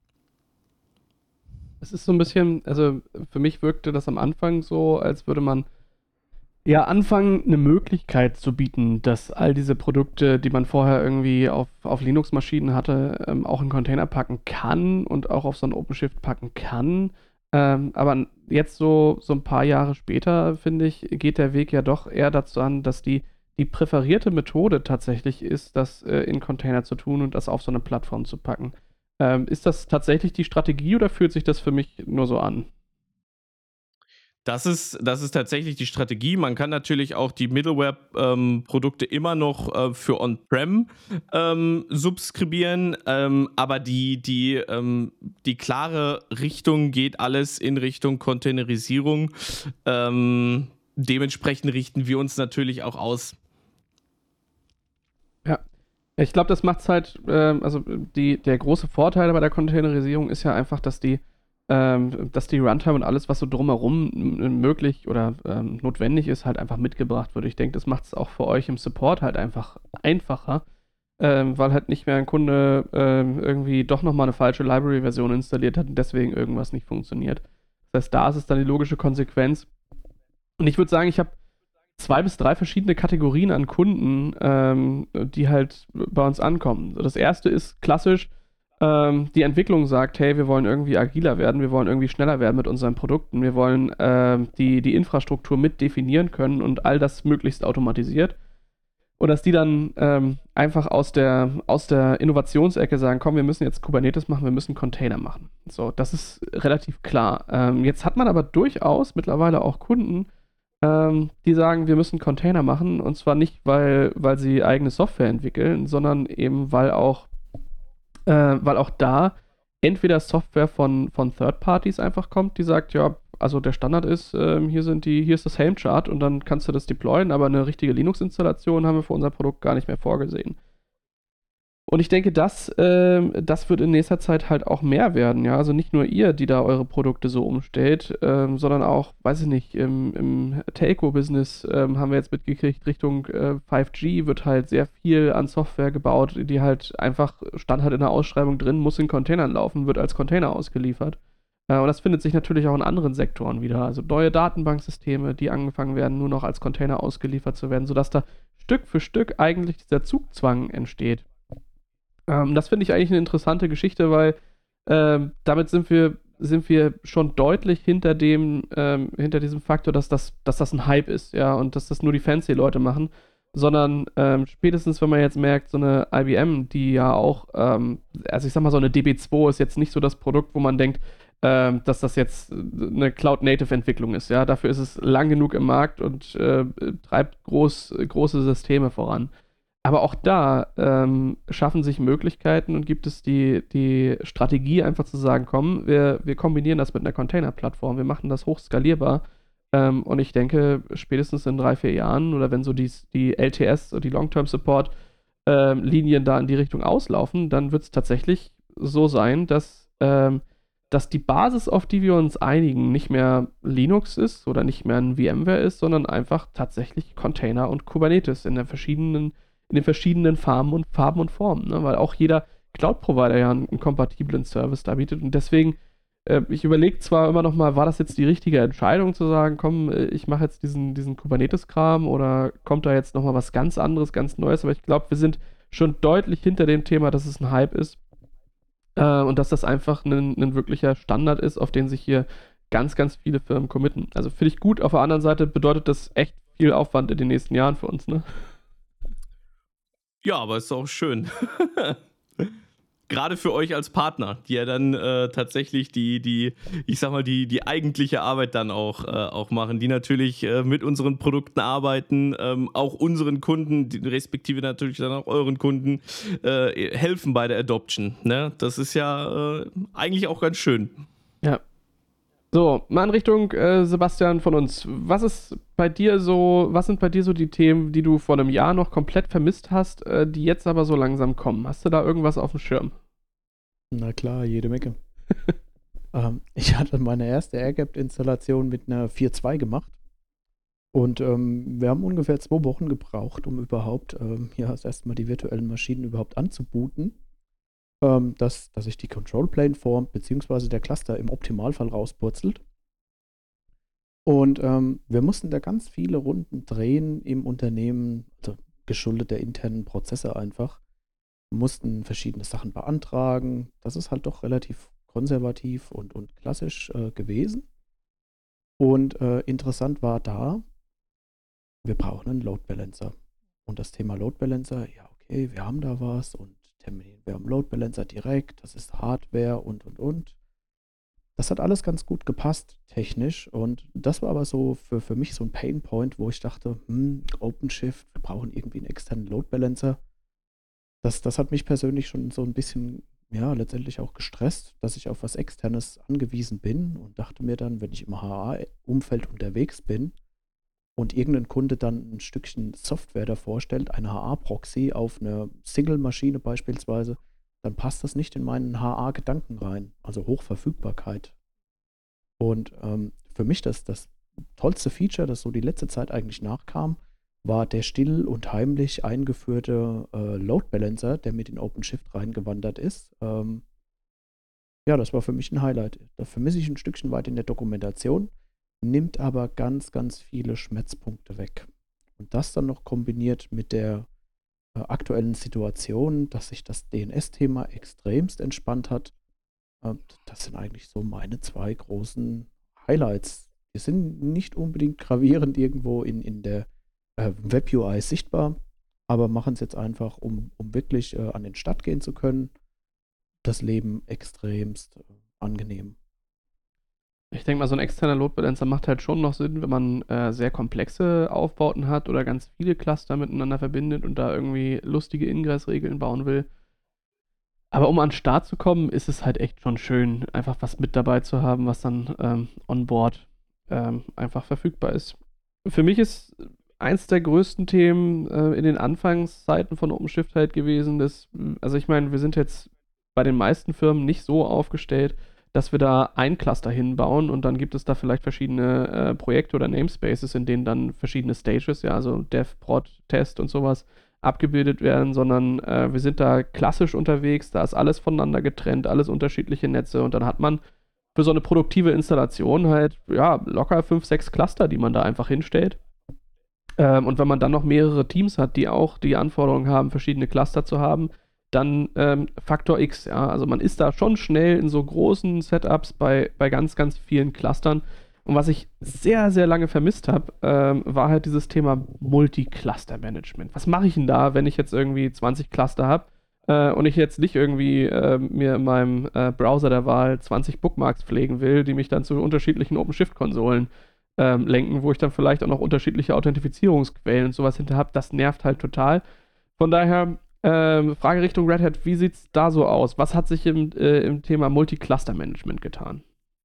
Es ist so ein bisschen, also für mich wirkte das am Anfang so, als würde man ja anfangen, eine Möglichkeit zu bieten, dass all diese Produkte, die man vorher irgendwie auf, auf Linux-Maschinen hatte, ähm, auch in Container packen kann und auch auf so ein OpenShift packen kann. Ähm, aber jetzt so, so ein paar Jahre später, finde ich, geht der Weg ja doch eher dazu an, dass die, die präferierte Methode tatsächlich ist, das äh, in Container zu tun und das auf so eine Plattform zu packen. Ähm, ist das tatsächlich die Strategie oder fühlt sich das für mich nur so an? Das ist, das ist tatsächlich die Strategie. Man kann natürlich auch die Middleware-Produkte ähm, immer noch äh, für On-Prem ähm, subskribieren, ähm, aber die, die, ähm, die klare Richtung geht alles in Richtung Containerisierung. Ähm, dementsprechend richten wir uns natürlich auch aus. Ja, ich glaube, das macht es halt, ähm, also die, der große Vorteil bei der Containerisierung ist ja einfach, dass die Ähm, dass die Runtime und alles, was so drumherum m- möglich oder ähm, notwendig ist, halt einfach mitgebracht wird. Ich denke, das macht es auch für euch im Support halt einfach einfacher, ähm, weil halt nicht mehr ein Kunde ähm, irgendwie doch nochmal eine falsche Library-Version installiert hat und deswegen irgendwas nicht funktioniert. Das heißt, da ist es dann die logische Konsequenz. Und ich würde sagen, ich habe zwei bis drei verschiedene Kategorien an Kunden, ähm, die halt bei uns ankommen. Das erste ist klassisch, ähm, die Entwicklung sagt, hey, wir wollen irgendwie agiler werden, wir wollen irgendwie schneller werden mit unseren Produkten, wir wollen ähm, die, die Infrastruktur mit definieren können und all das möglichst automatisiert. Und dass die dann ähm, einfach aus der, aus der Innovationsecke sagen, komm, wir müssen jetzt Kubernetes machen, wir müssen Container machen. So, das ist relativ klar. Ähm, jetzt hat man aber durchaus mittlerweile auch Kunden, ähm, die sagen, wir müssen Container machen, und zwar nicht, weil, weil sie eigene Software entwickeln, sondern eben, weil auch Äh, weil auch da entweder Software von, von Third Parties einfach kommt, die sagt, ja, also der Standard ist, ähm, hier sind die, hier ist das Helm-Chart und dann kannst du das deployen, aber eine richtige Linux-Installation haben wir für unser Produkt gar nicht mehr vorgesehen. Und ich denke, das, ähm, das wird in nächster Zeit halt auch mehr werden, ja. Also nicht nur ihr, die da eure Produkte so umstellt, ähm, sondern auch, weiß ich nicht, im, im Telco-Business ähm, haben wir jetzt mitgekriegt, Richtung äh, fünf G wird halt sehr viel an Software gebaut, die halt einfach, stand halt in der Ausschreibung drin, muss in Containern laufen, wird als Container ausgeliefert. Äh, und das findet sich natürlich auch in anderen Sektoren wieder. Also neue Datenbanksysteme, die angefangen werden, nur noch als Container ausgeliefert zu werden, sodass da Stück für Stück eigentlich dieser Zugzwang entsteht. Ähm, das finde ich eigentlich eine interessante Geschichte, weil ähm, damit sind wir, sind wir schon deutlich hinter dem, ähm, hinter diesem Faktor, dass das, dass das ein Hype ist, ja, und dass das nur die fancy Leute machen, sondern ähm, spätestens, wenn man jetzt merkt, so eine I B M, die ja auch, ähm, also ich sag mal, so eine D B zwei ist jetzt nicht so das Produkt, wo man denkt, ähm, dass das jetzt eine Cloud-Native-Entwicklung ist. Ja, dafür ist es lang genug im Markt und äh, treibt groß, große Systeme voran. Aber auch da ähm, schaffen sich Möglichkeiten und gibt es die, die Strategie, einfach zu sagen, komm, wir, wir kombinieren das mit einer Container-Plattform, wir machen das hochskalierbar. Ähm, und ich denke, spätestens in drei, vier Jahren oder wenn so die, die L T S und die Long-Term-Support-Linien ähm, da in die Richtung auslaufen, dann wird es tatsächlich so sein, dass, ähm, dass die Basis, auf die wir uns einigen, nicht mehr Linux ist oder nicht mehr ein VMware ist, sondern einfach tatsächlich Container und Kubernetes in der verschiedenen in den verschiedenen Farben und Farben und Formen, ne? Weil auch jeder Cloud-Provider ja einen, einen kompatiblen Service da bietet. Und deswegen, äh, ich überlege zwar immer noch mal, war das jetzt die richtige Entscheidung zu sagen, komm, äh, ich mache jetzt diesen, diesen Kubernetes-Kram oder kommt da jetzt noch mal was ganz anderes, ganz Neues? Aber ich glaube, wir sind schon deutlich hinter dem Thema, dass es ein Hype ist äh, und dass das einfach ein, ein wirklicher Standard ist, auf den sich hier ganz, ganz viele Firmen committen. Also finde ich gut. Auf der anderen Seite bedeutet das echt viel Aufwand in den nächsten Jahren für uns, ne? Ja, aber ist auch schön. Gerade für euch als Partner, die ja dann äh, tatsächlich die, die, ich sag mal, die, die eigentliche Arbeit dann auch, äh, auch machen, die natürlich äh, mit unseren Produkten arbeiten, ähm, auch unseren Kunden, die, respektive natürlich dann auch euren Kunden, äh, helfen bei der Adoption. Ne? Das ist ja äh, eigentlich auch ganz schön. Ja. So, mal in Richtung äh, Sebastian von uns. Was ist bei dir so, was sind bei dir so die Themen, die du vor einem Jahr noch komplett vermisst hast, äh, die jetzt aber so langsam kommen? Hast du da irgendwas auf dem Schirm? Na klar, jede Menge. ähm, ich hatte meine erste AirGapped-Installation mit einer vier Punkt zwei gemacht. Und ähm, wir haben ungefähr zwei Wochen gebraucht, um überhaupt ähm, ja, das erste Mal die virtuellen Maschinen überhaupt anzubooten. Ähm, dass, dass sich die Control Plane formt, beziehungsweise der Cluster im Optimalfall rauspurzelt. Und ähm, wir mussten da ganz viele Runden drehen im Unternehmen, also geschuldet der internen Prozesse einfach. Wir mussten verschiedene Sachen beantragen. Das ist halt doch relativ konservativ und, und klassisch äh, gewesen. Und äh, interessant war da, wir brauchen einen Load Balancer. Und das Thema Load Balancer, ja okay, wir haben da was und terminieren wir am Load Balancer direkt, das ist Hardware und und und. Das hat alles ganz gut gepasst, technisch. Und das war aber so für, für mich so ein Painpoint, wo ich dachte, hm, OpenShift, wir brauchen irgendwie einen externen Load Balancer. Das, das hat mich persönlich schon so ein bisschen, ja, letztendlich auch gestresst, dass ich auf was Externes angewiesen bin und dachte mir dann, wenn ich im H A-Umfeld unterwegs bin und irgendein Kunde dann ein Stückchen Software davor stellt, ein H A-Proxy auf eine Single-Maschine beispielsweise, dann passt das nicht in meinen H A-Gedanken rein, also Hochverfügbarkeit. Und ähm, für mich das, das tollste Feature, das so die letzte Zeit eigentlich nachkam, war der still und heimlich eingeführte äh, Load Balancer, der mit in OpenShift reingewandert ist. Ähm, ja, das war für mich ein Highlight. Da vermisse ich ein Stückchen weit in der Dokumentation, nimmt aber ganz, ganz viele Schmerzpunkte weg. Und das dann noch kombiniert mit der äh, aktuellen Situation, dass sich das D N S-Thema extremst entspannt hat, äh, das sind eigentlich so meine zwei großen Highlights. Die sind nicht unbedingt gravierend irgendwo in, in der äh, Web-U I sichtbar, aber machen es jetzt einfach, um, um wirklich äh, an den Start gehen zu können, das Leben extremst äh, angenehm. Ich denke mal, so ein externer Load Balancer macht halt schon noch Sinn, wenn man äh, sehr komplexe Aufbauten hat oder ganz viele Cluster miteinander verbindet und da irgendwie lustige Ingressregeln bauen will. Aber um an den Start zu kommen, ist es halt echt schon schön, einfach was mit dabei zu haben, was dann ähm, on board ähm, einfach verfügbar ist. Für mich ist eins der größten Themen äh, in den Anfangszeiten von OpenShift halt gewesen, dass, also ich meine, wir sind jetzt bei den meisten Firmen nicht so aufgestellt, dass wir da ein Cluster hinbauen und dann gibt es da vielleicht verschiedene äh, Projekte oder Namespaces, in denen dann verschiedene Stages, ja, also Dev, Prod, Test und sowas abgebildet werden, sondern äh, wir sind da klassisch unterwegs, da ist alles voneinander getrennt, alles unterschiedliche Netze und dann hat man für so eine produktive Installation halt, ja, locker fünf, sechs Cluster, die man da einfach hinstellt. Ähm, und wenn man dann noch mehrere Teams hat, die auch die Anforderungen haben, verschiedene Cluster zu haben, dann ähm, Faktor X, ja. Also man ist da schon schnell in so großen Setups bei, bei ganz, ganz vielen Clustern. Und was ich sehr, sehr lange vermisst habe, ähm, war halt dieses Thema Multi-Cluster-Management. Was mache ich denn da, wenn ich jetzt irgendwie zwanzig Cluster habe? äh, und ich jetzt nicht irgendwie äh, mir in meinem äh, Browser der Wahl zwanzig Bookmarks pflegen will, die mich dann zu unterschiedlichen OpenShift-Konsolen ähm, lenken, wo ich dann vielleicht auch noch unterschiedliche Authentifizierungsquellen und sowas hinter habe, das nervt halt total. Von daher, ähm, Frage Richtung Red Hat, wie sieht es da so aus? Was hat sich im, äh, im Thema Multi-Cluster-Management getan?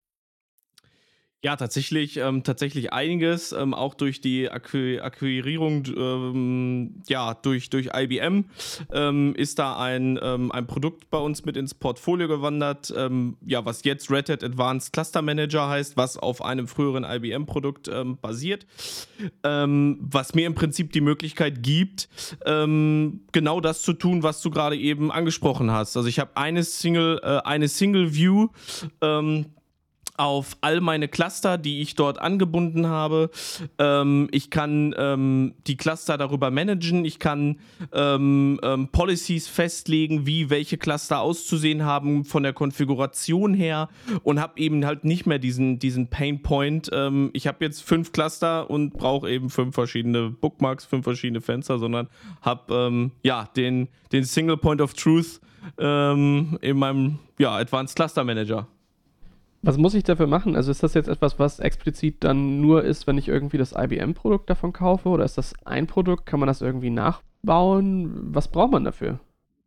Ja, tatsächlich, ähm, tatsächlich einiges, ähm, auch durch die Acqui- Akquirierung, ähm, ja, durch, durch I B M ähm, ist da ein, ähm, ein Produkt bei uns mit ins Portfolio gewandert, ähm, ja, was jetzt Red Hat Advanced Cluster Manager heißt, was auf einem früheren I B M-Produkt ähm, basiert, ähm, was mir im Prinzip die Möglichkeit gibt, ähm, genau das zu tun, was du gerade eben angesprochen hast. Also ich habe eine Single, äh, eine Single View, ähm, auf all meine Cluster, die ich dort angebunden habe. Ähm, ich kann ähm, die Cluster darüber managen. Ich kann ähm, ähm, Policies festlegen, wie welche Cluster auszusehen haben von der Konfiguration her und habe eben halt nicht mehr diesen, diesen Pain Point. Ähm, ich habe jetzt fünf Cluster und brauche eben fünf verschiedene Bookmarks, fünf verschiedene Fenster, sondern habe ähm, ja, den, den Single Point of Truth ähm, in meinem ja, Advanced Cluster Manager. Was muss ich dafür machen? Also ist das jetzt etwas, was explizit dann nur ist, wenn ich irgendwie das I B M-Produkt davon kaufe? Oder ist das ein Produkt? Kann man das irgendwie nachbauen? Was braucht man dafür?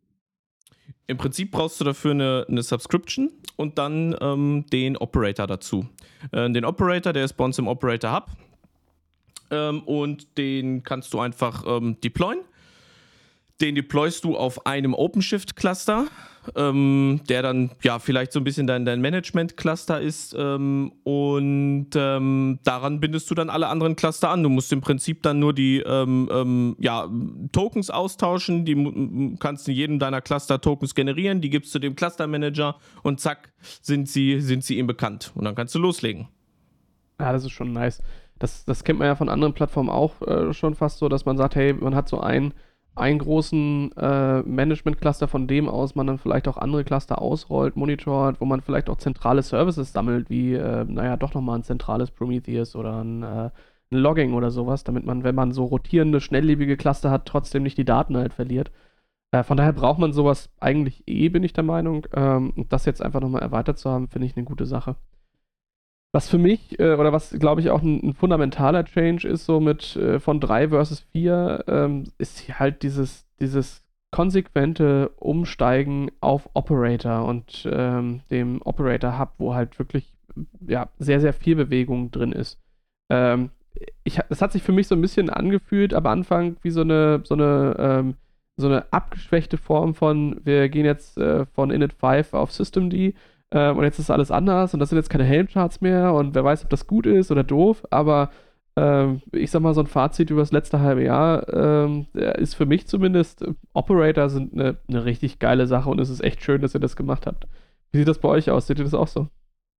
Im Prinzip brauchst du dafür eine, eine Subscription und dann ähm, den Operator dazu. Äh, den Operator, der ist bei uns im Operator Hub ähm, und den kannst du einfach ähm, deployen. Den deployst du auf einem OpenShift-Cluster, ähm, der dann ja vielleicht so ein bisschen dein, dein Management-Cluster ist ähm, und ähm, daran bindest du dann alle anderen Cluster an. Du musst im Prinzip dann nur die ähm, ähm, ja, Tokens austauschen, die m- kannst in jedem deiner Cluster Tokens generieren, die gibst du dem Cluster-Manager und zack, sind sie, sind sie ihm bekannt. Und dann kannst du loslegen. Ja, das ist schon nice. Das, das kennt man ja von anderen Plattformen auch äh, schon fast so, dass man sagt, hey, man hat so ein einen großen äh, Management-Cluster, von dem aus man dann vielleicht auch andere Cluster ausrollt, monitort, wo man vielleicht auch zentrale Services sammelt, wie, äh, naja, doch nochmal ein zentrales Prometheus oder ein, äh, ein Logging oder sowas, damit man, wenn man so rotierende, schnelllebige Cluster hat, trotzdem nicht die Daten halt verliert. Äh, von daher braucht man sowas eigentlich eh, bin ich der Meinung. Ähm, und das jetzt einfach nochmal erweitert zu haben, finde ich eine gute Sache. Was für mich, äh, oder was glaube ich auch ein, ein fundamentaler Change ist, so mit äh, von drei versus vier, ähm, ist hier halt dieses, dieses konsequente Umsteigen auf Operator und ähm, dem Operator Hub, wo halt wirklich ja, sehr, sehr viel Bewegung drin ist. Ähm, ich, das hat sich für mich so ein bisschen angefühlt am Anfang wie so eine, so eine, ähm, so eine abgeschwächte Form von, wir gehen jetzt äh, von Init fünf auf Systemd. Ähm, und jetzt ist alles anders und das sind jetzt keine Helmcharts mehr und wer weiß, ob das gut ist oder doof, aber ähm, ich sag mal, so ein Fazit über das letzte halbe Jahr ähm, ist für mich zumindest, äh, Operator sind eine ne richtig geile Sache und es ist echt schön, dass ihr das gemacht habt. Wie sieht das bei euch aus? Seht ihr das auch so?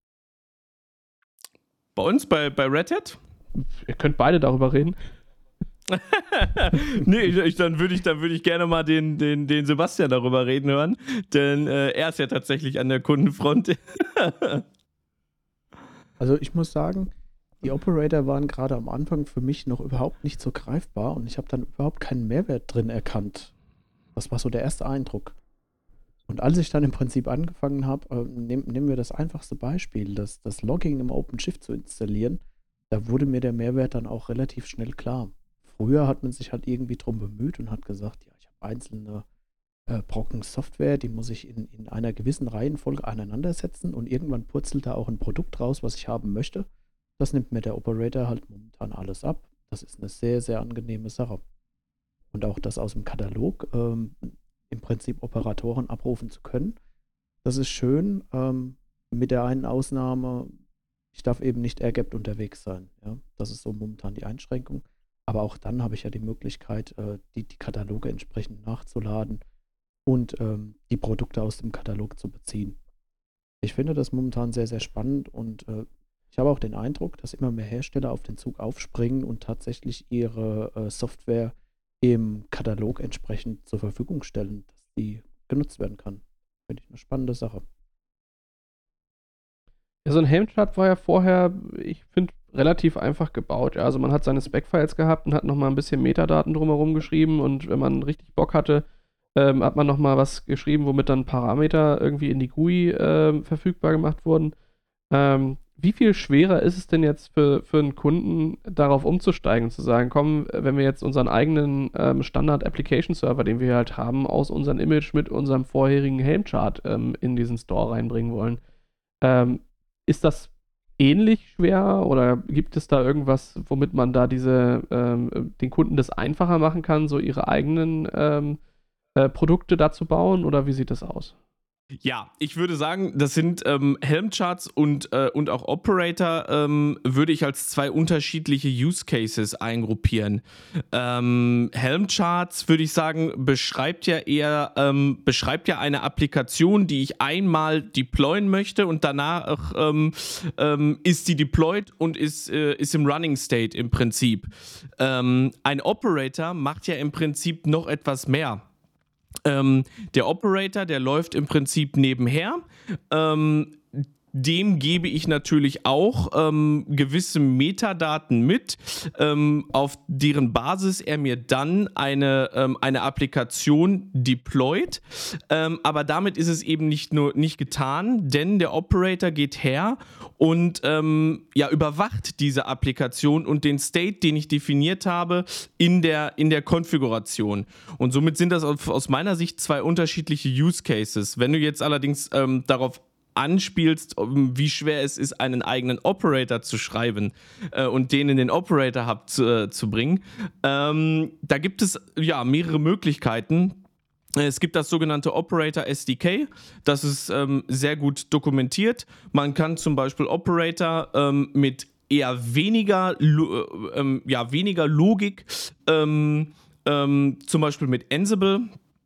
Bei uns, bei, bei Red Hat? Ihr könnt beide darüber reden. nee, ich, ich, dann würde ich, dann würd ich gerne mal den, den, den Sebastian darüber reden hören, denn äh, er ist ja tatsächlich an der Kundenfront. Also ich muss sagen, die Operator waren gerade am Anfang für mich noch überhaupt nicht so greifbar und ich habe dann überhaupt keinen Mehrwert drin erkannt. Das war so der erste Eindruck. Und als ich dann im Prinzip angefangen habe, äh, nehm, nehmen wir das einfachste Beispiel, das, das Logging im OpenShift zu installieren, da wurde mir der Mehrwert dann auch relativ schnell klar. Früher hat man sich halt irgendwie drum bemüht und hat gesagt, ja, ich habe einzelne äh, Brocken Software, die muss ich in, in einer gewissen Reihenfolge aneinandersetzen und irgendwann purzelt da auch ein Produkt raus, was ich haben möchte. Das nimmt mir der Operator halt momentan alles ab. Das ist eine sehr, sehr angenehme Sache. Und auch das aus dem Katalog ähm, im Prinzip Operatoren abrufen zu können, das ist schön, ähm, mit der einen Ausnahme, ich darf eben nicht air-gapped unterwegs sein. Ja? Das ist so momentan die Einschränkung. Aber auch dann habe ich ja die Möglichkeit, äh, die, die Kataloge entsprechend nachzuladen und ähm, die Produkte aus dem Katalog zu beziehen. Ich finde das momentan sehr, sehr spannend und äh, ich habe auch den Eindruck, dass immer mehr Hersteller auf den Zug aufspringen und tatsächlich ihre äh, Software im Katalog entsprechend zur Verfügung stellen, dass die genutzt werden kann. Finde ich eine spannende Sache. Ja, so ein Helmchart war ja vorher, ich finde, relativ einfach gebaut. Ja, also man hat seine Spec-Files gehabt und hat nochmal ein bisschen Metadaten drumherum geschrieben und wenn man richtig Bock hatte, ähm, hat man nochmal was geschrieben, womit dann Parameter irgendwie in die G U I ähm, verfügbar gemacht wurden. Ähm, wie viel schwerer ist es denn jetzt für, für einen Kunden, darauf umzusteigen und zu sagen, komm, wenn wir jetzt unseren eigenen ähm, Standard-Application-Server, den wir halt haben, aus unserem Image mit unserem vorherigen Helm-Chart ähm, in diesen Store reinbringen wollen, ähm, ist das ähnlich schwer oder gibt es da irgendwas, womit man da diese ähm, den Kunden das einfacher machen kann, so ihre eigenen ähm, äh, Produkte dazu bauen oder wie sieht das aus? Ja, ich würde sagen, das sind ähm, Helm-Charts und, äh, und auch Operator ähm, würde ich als zwei unterschiedliche Use Cases eingruppieren. Ähm, Helm-Charts, würde ich sagen, beschreibt ja eher, ähm, beschreibt ja eine Applikation, die ich einmal deployen möchte und danach ähm, ähm, ist die deployed und ist, äh, ist im Running State im Prinzip. Ähm, ein Operator macht ja im Prinzip noch etwas mehr. Ähm, der Operator, der läuft im Prinzip nebenher. Ähm, dem gebe ich natürlich auch ähm, gewisse Metadaten mit, ähm, auf deren Basis er mir dann eine, ähm, eine Applikation deployt. Ähm, aber damit ist es eben nicht nur nicht getan, denn der Operator geht her und ähm, ja, überwacht diese Applikation und den State, den ich definiert habe, in der, in der Konfiguration. Und somit sind das aus meiner Sicht zwei unterschiedliche Use Cases. Wenn du jetzt allerdings ähm, darauf anspielst, wie schwer es ist, einen eigenen Operator zu schreiben äh, und den in den Operator Hub zu, äh, zu bringen. Ähm, da gibt es ja mehrere Möglichkeiten. Es gibt das sogenannte Operator S D K, das ist ähm, sehr gut dokumentiert. Man kann zum Beispiel Operator ähm, mit eher weniger, Lo- ähm, ja, weniger Logik, ähm, ähm, zum Beispiel mit Ansible,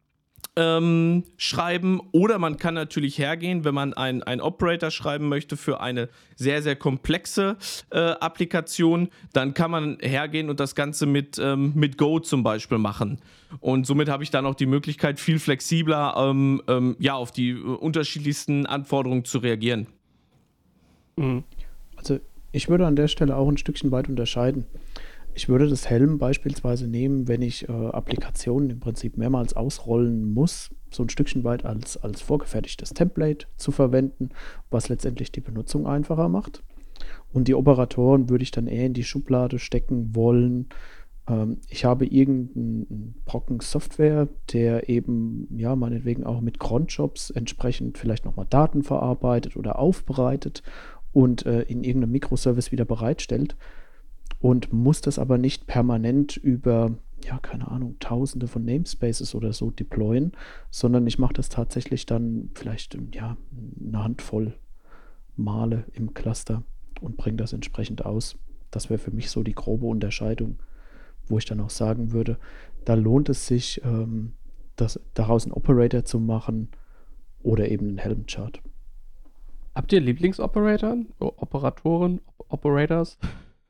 Ähm, schreiben, oder man kann natürlich hergehen, wenn man einen Operator schreiben möchte für eine sehr, sehr komplexe äh, Applikation, dann kann man hergehen und das Ganze mit, ähm, mit Go zum Beispiel machen. Und somit habe ich dann auch die Möglichkeit, viel flexibler ähm, ähm, ja, auf die äh, unterschiedlichsten Anforderungen zu reagieren. Mhm. Also ich würde an der Stelle auch ein Stückchen weit unterscheiden. Ich würde das Helm beispielsweise nehmen, wenn ich äh, Applikationen im Prinzip mehrmals ausrollen muss, so ein Stückchen weit als, als vorgefertigtes Template zu verwenden, was letztendlich die Benutzung einfacher macht. Und die Operatoren würde ich dann eher in die Schublade stecken wollen. Ähm, ich habe irgendeinen Brocken Software, der eben, ja, meinetwegen auch mit Cronjobs entsprechend vielleicht nochmal Daten verarbeitet oder aufbereitet und äh, in irgendeinem Mikroservice wieder bereitstellt. Und muss das aber nicht permanent über, ja, keine Ahnung, Tausende von Namespaces oder so deployen, sondern ich mache das tatsächlich dann vielleicht, ja, eine Handvoll Male im Cluster und bringe das entsprechend aus. Das wäre für mich so die grobe Unterscheidung, wo ich dann auch sagen würde, da lohnt es sich, ähm, das, daraus einen Operator zu machen oder eben einen Helm-Chart. Habt ihr Lieblingsoperator? O- Operatoren? Op- Operators?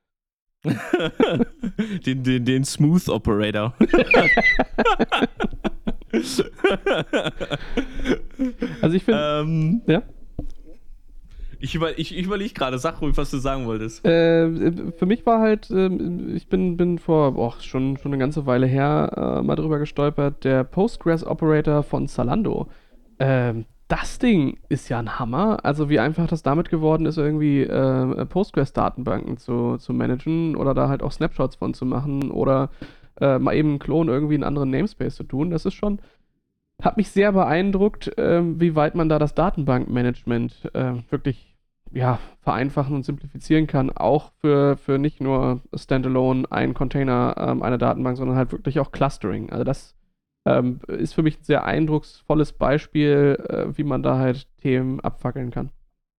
den, den, den Smooth Operator. Also ich finde, ähm, ja. Ich, über, ich, ich überlege gerade, sag ruhig, was du sagen wolltest. Äh, für mich war halt, äh, ich bin, bin vor oh, schon, schon eine ganze Weile her äh, mal drüber gestolpert, der Postgres-Operator von Zalando. Ähm, das Ding ist ja ein Hammer. Also wie einfach das damit geworden ist, irgendwie äh, Postgres-Datenbanken zu, zu managen oder da halt auch Snapshots von zu machen oder äh, mal eben einen Klon irgendwie in einen anderen Namespace zu tun. Das ist schon, hat mich sehr beeindruckt, ähm, wie weit man da das Datenbankmanagement äh, wirklich ja, vereinfachen und simplifizieren kann, auch für, für nicht nur Standalone, ein Container, ähm, eine Datenbank, sondern halt wirklich auch Clustering. Also das ähm, ist für mich ein sehr eindrucksvolles Beispiel, äh, wie man da halt Themen abfackeln kann.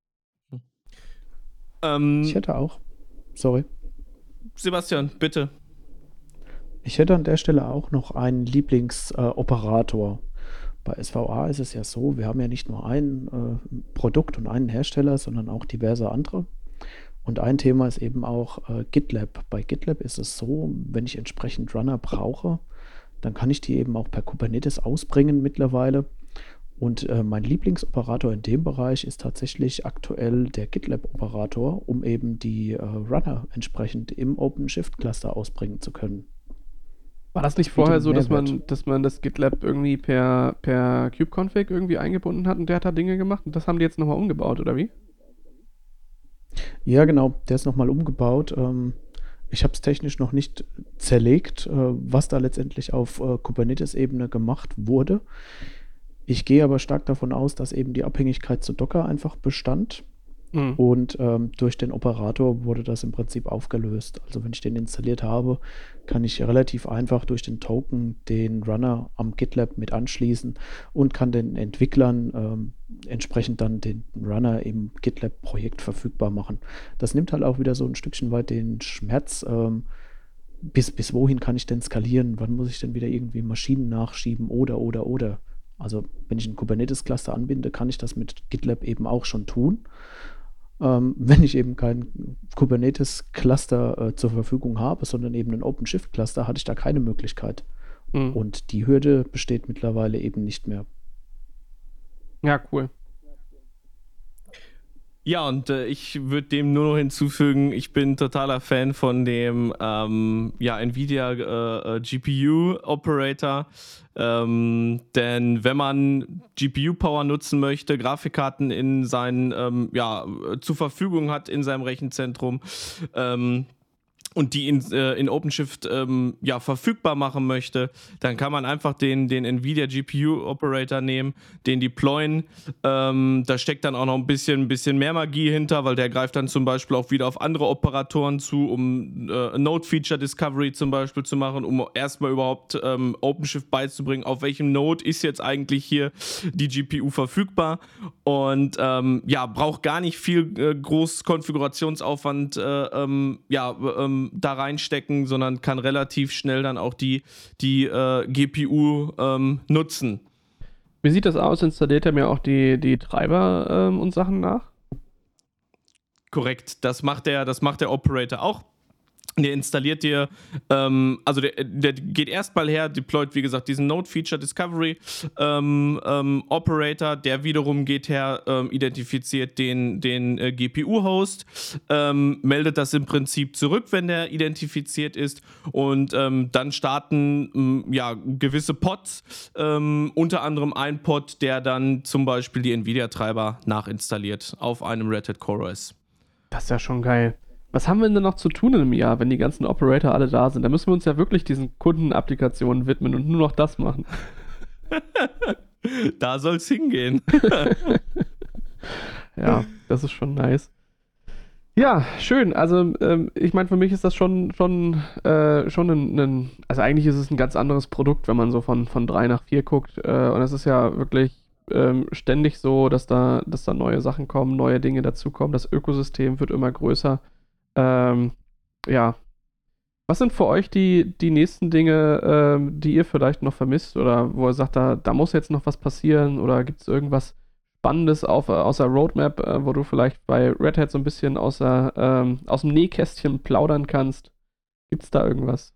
Ähm, Ich hätte auch, sorry, Sebastian, bitte. ich hätte an der Stelle auch noch einen Lieblingsoperator. Bei S V A ist es ja so, wir haben ja nicht nur ein äh, Produkt und einen Hersteller, sondern auch diverse andere. Und ein Thema ist eben auch äh, GitLab. Bei GitLab ist es so, wenn ich entsprechend Runner brauche, dann kann ich die eben auch per Kubernetes ausbringen mittlerweile. Und äh, mein Lieblingsoperator in dem Bereich ist tatsächlich aktuell der GitLab-Operator, um eben die äh, Runner entsprechend im OpenShift-Cluster ausbringen zu können. War das nicht vorher bietet so, dass Mehrwert. man, dass man das GitLab irgendwie per, per kubeconfig irgendwie eingebunden hat und der hat da Dinge gemacht und das haben die jetzt nochmal umgebaut, oder wie? Ja, genau, der ist nochmal umgebaut. Ähm, ich habe es technisch noch nicht zerlegt, äh, was da letztendlich auf äh, Kubernetes-Ebene gemacht wurde. Ich gehe aber stark davon aus, dass eben die Abhängigkeit zu Docker einfach bestand. Mhm. Und ähm, durch den Operator wurde das im Prinzip aufgelöst. Also wenn ich den installiert habe, kann ich relativ einfach durch den Token den Runner am GitLab mit anschließen und kann den Entwicklern ähm, entsprechend dann den Runner im GitLab-Projekt verfügbar machen. Das nimmt halt auch wieder so ein Stückchen weit den Schmerz. Ähm, bis, bis wohin kann ich denn skalieren? Wann muss ich denn wieder irgendwie Maschinen nachschieben oder, oder, oder? Also wenn ich ein Kubernetes-Cluster anbinde, kann ich das mit GitLab eben auch schon tun. Ähm, wenn ich eben kein Kubernetes-Cluster äh, zur Verfügung habe, sondern eben ein OpenShift-Cluster, hatte ich da keine Möglichkeit. Mhm. Und die Hürde besteht mittlerweile eben nicht mehr. Ja, cool. Ja, und äh, ich würde dem nur noch hinzufügen, ich bin totaler Fan von dem ähm, ja, Nvidia äh, äh, G P U-Operator. Ähm, denn wenn man G P U-Power nutzen möchte, Grafikkarten in seinen, ähm, ja, zur Verfügung hat in seinem Rechenzentrum, ähm, und die in, äh, in OpenShift ähm, ja, verfügbar machen möchte, dann kann man einfach den, den Nvidia G P U-Operator nehmen, den deployen. Ähm, da steckt dann auch noch ein bisschen, ein bisschen mehr Magie hinter, weil der greift dann zum Beispiel auch wieder auf andere Operatoren zu, um äh, Node-Feature-Discovery zum Beispiel zu machen, um erstmal überhaupt ähm, OpenShift beizubringen, auf welchem Node ist jetzt eigentlich hier die G P U verfügbar. Und ähm, ja, braucht gar nicht viel äh, groß Konfigurationsaufwand äh, ähm, ja, ähm, da reinstecken, sondern kann relativ schnell dann auch die, die äh, G P U ähm, nutzen. Wie sieht das aus? Installiert er mir auch die, die Treiber ähm, und Sachen nach? Korrekt, das macht der, das macht der Operator auch. Der installiert dir, ähm, also der, der geht erstmal her, deployt, wie gesagt, diesen Node Feature Discovery ähm, ähm, Operator, der wiederum geht her, ähm, identifiziert den, den äh, G P U-Host, ähm, meldet das im Prinzip zurück, wenn der identifiziert ist, und ähm, dann starten ähm, ja, gewisse Pods, ähm, unter anderem ein Pod, der dann zum Beispiel die Nvidia-Treiber nachinstalliert auf einem Red Hat CoreOS. Das ist ja schon geil. Was haben wir denn noch zu tun in einem Jahr, wenn die ganzen Operator alle da sind? Da müssen wir uns ja wirklich diesen Kundenapplikationen widmen und nur noch das machen. Da soll es hingehen. Ja, das ist schon nice. Ja, schön. Also ähm, ich meine, für mich ist das schon, schon, äh, schon ein, ein, also eigentlich ist es ein ganz anderes Produkt, wenn man so von, von drei nach vier guckt. Äh, und es ist ja wirklich ähm, ständig so, dass da, dass da neue Sachen kommen, neue Dinge dazukommen. Das Ökosystem wird immer größer. Ähm, ja. Was sind für euch die, die nächsten Dinge, ähm, die ihr vielleicht noch vermisst oder wo ihr sagt, da, da muss jetzt noch was passieren oder gibt es irgendwas Spannendes auf, aus der Roadmap, äh, wo du vielleicht bei Red Hat so ein bisschen aus, der, ähm, aus dem Nähkästchen plaudern kannst? Gibt es da irgendwas?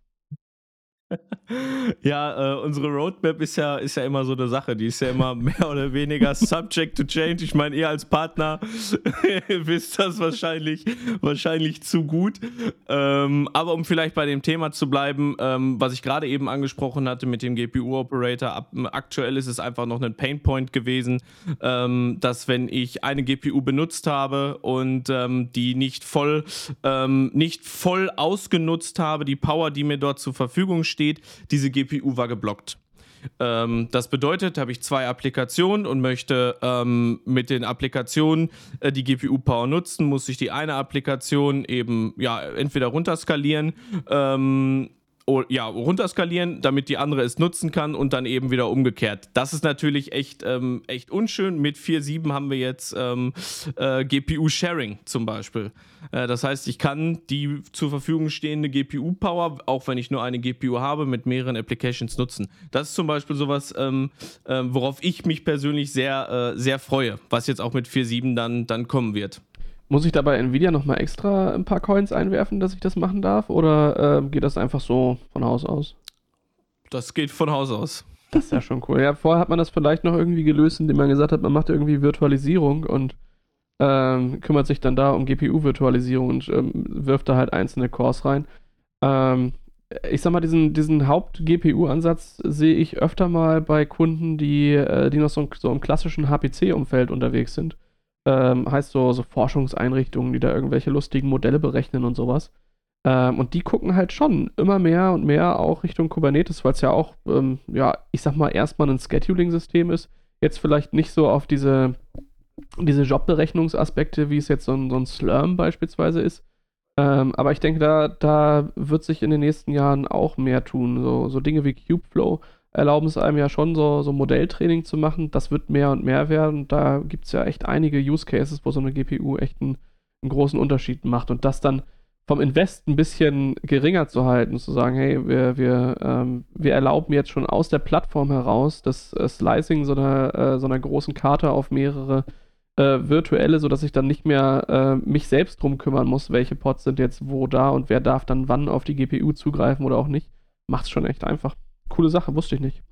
Ja, äh, unsere Roadmap ist ja, ist ja immer so eine Sache, die ist ja immer mehr oder weniger subject to change. Ich meine, ihr als Partner wisst das wahrscheinlich, wahrscheinlich zu gut. Ähm, aber um vielleicht bei dem Thema zu bleiben, ähm, was ich gerade eben angesprochen hatte mit dem G P U-Operator, aktuell ist es einfach noch ein Painpoint gewesen, ähm, dass wenn ich eine G P U benutzt habe und ähm, die nicht voll, ähm, nicht voll ausgenutzt habe, die Power, die mir dort zur Verfügung steht, diese G P U war geblockt. Ähm, das bedeutet, habe ich zwei Applikationen und möchte ähm, mit den Applikationen äh, die G P U-Power nutzen, muss ich die eine Applikation eben ja entweder runterskalieren, ähm, Oh, ja, runterskalieren, damit die andere es nutzen kann und dann eben wieder umgekehrt. Das ist natürlich echt, ähm, echt unschön. Mit vier Punkt sieben haben wir jetzt ähm, äh, G P U-Sharing zum Beispiel. Äh, das heißt, ich kann die zur Verfügung stehende G P U-Power, auch wenn ich nur eine G P U habe, mit mehreren Applications nutzen. Das ist zum Beispiel sowas, ähm, äh, worauf ich mich persönlich sehr, äh, sehr freue, was jetzt auch mit vier Punkt sieben dann, dann kommen wird. Muss ich dabei Nvidia nochmal extra ein paar Coins einwerfen, dass ich das machen darf? Oder äh, geht das einfach so von Haus aus? Das geht von Haus aus. Das ist ja schon cool. Ja, vorher hat man das vielleicht noch irgendwie gelöst, indem man gesagt hat, man macht irgendwie Virtualisierung und ähm, kümmert sich dann da um G P U-Virtualisierung und ähm, wirft da halt einzelne Cores rein. Ähm, ich sag mal, diesen, diesen Haupt-G P U-Ansatz sehe ich öfter mal bei Kunden, die, äh, die noch so, so im klassischen H P C-Umfeld unterwegs sind. Ähm, heißt so, so Forschungseinrichtungen, die da irgendwelche lustigen Modelle berechnen und sowas. Ähm, und die gucken halt schon immer mehr und mehr auch Richtung Kubernetes, weil es ja auch, ähm, ja, ich sag mal, erstmal ein Scheduling-System ist. Jetzt vielleicht nicht so auf diese, diese Jobberechnungsaspekte, wie es jetzt so ein, so ein Slurm beispielsweise ist. Ähm, aber ich denke, da, da wird sich in den nächsten Jahren auch mehr tun. So, so Dinge wie Kubeflow erlauben es einem ja schon, so, so Modelltraining zu machen. Das wird mehr und mehr werden. Da gibt es ja echt einige Use Cases, wo so eine G P U echt einen, einen großen Unterschied macht. Und das dann vom Invest ein bisschen geringer zu halten, zu sagen, hey, wir, wir, ähm, wir erlauben jetzt schon aus der Plattform heraus das äh, Slicing so einer, äh, so einer großen Karte auf mehrere äh, virtuelle, sodass ich dann nicht mehr äh, mich selbst drum kümmern muss, welche Pods sind jetzt wo da und wer darf dann wann auf die G P U zugreifen oder auch nicht. Macht's schon echt einfach. Coole Sache, wusste ich nicht.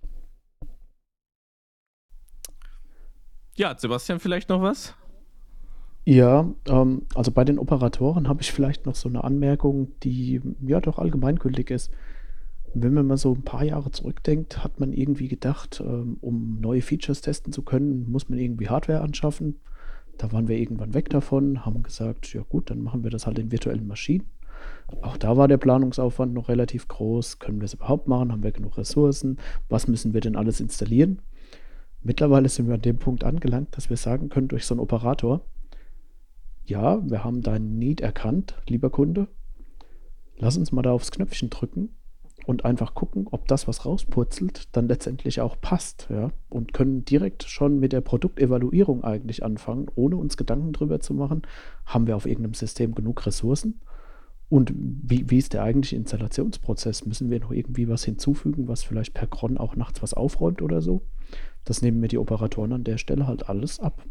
Ja, Sebastian, vielleicht noch was? Ja, ähm, also bei den Operatoren habe ich vielleicht noch so eine Anmerkung, die ja doch allgemeingültig ist. Wenn man mal so ein paar Jahre zurückdenkt, hat man irgendwie gedacht, ähm, um neue Features testen zu können, muss man irgendwie Hardware anschaffen. Da waren wir irgendwann weg davon, haben gesagt, ja gut, dann machen wir das halt in virtuellen Maschinen. Auch da war der Planungsaufwand noch relativ groß. Können wir es überhaupt machen? Haben wir genug Ressourcen? Was müssen wir denn alles installieren? Mittlerweile sind wir an dem Punkt angelangt, dass wir sagen können, durch so einen Operator, ja, wir haben deinen Need erkannt, lieber Kunde. Lass uns mal da aufs Knöpfchen drücken und einfach gucken, ob das, was rauspurzelt, dann letztendlich auch passt. Ja? Und können direkt schon mit der Produktevaluierung eigentlich anfangen, ohne uns Gedanken drüber zu machen, haben wir auf irgendeinem System genug Ressourcen? Und wie, wie ist der eigentliche Installationsprozess? Müssen wir noch irgendwie was hinzufügen, was vielleicht per Cron auch nachts was aufräumt oder so? Das nehmen mir die Operatoren an der Stelle halt alles ab.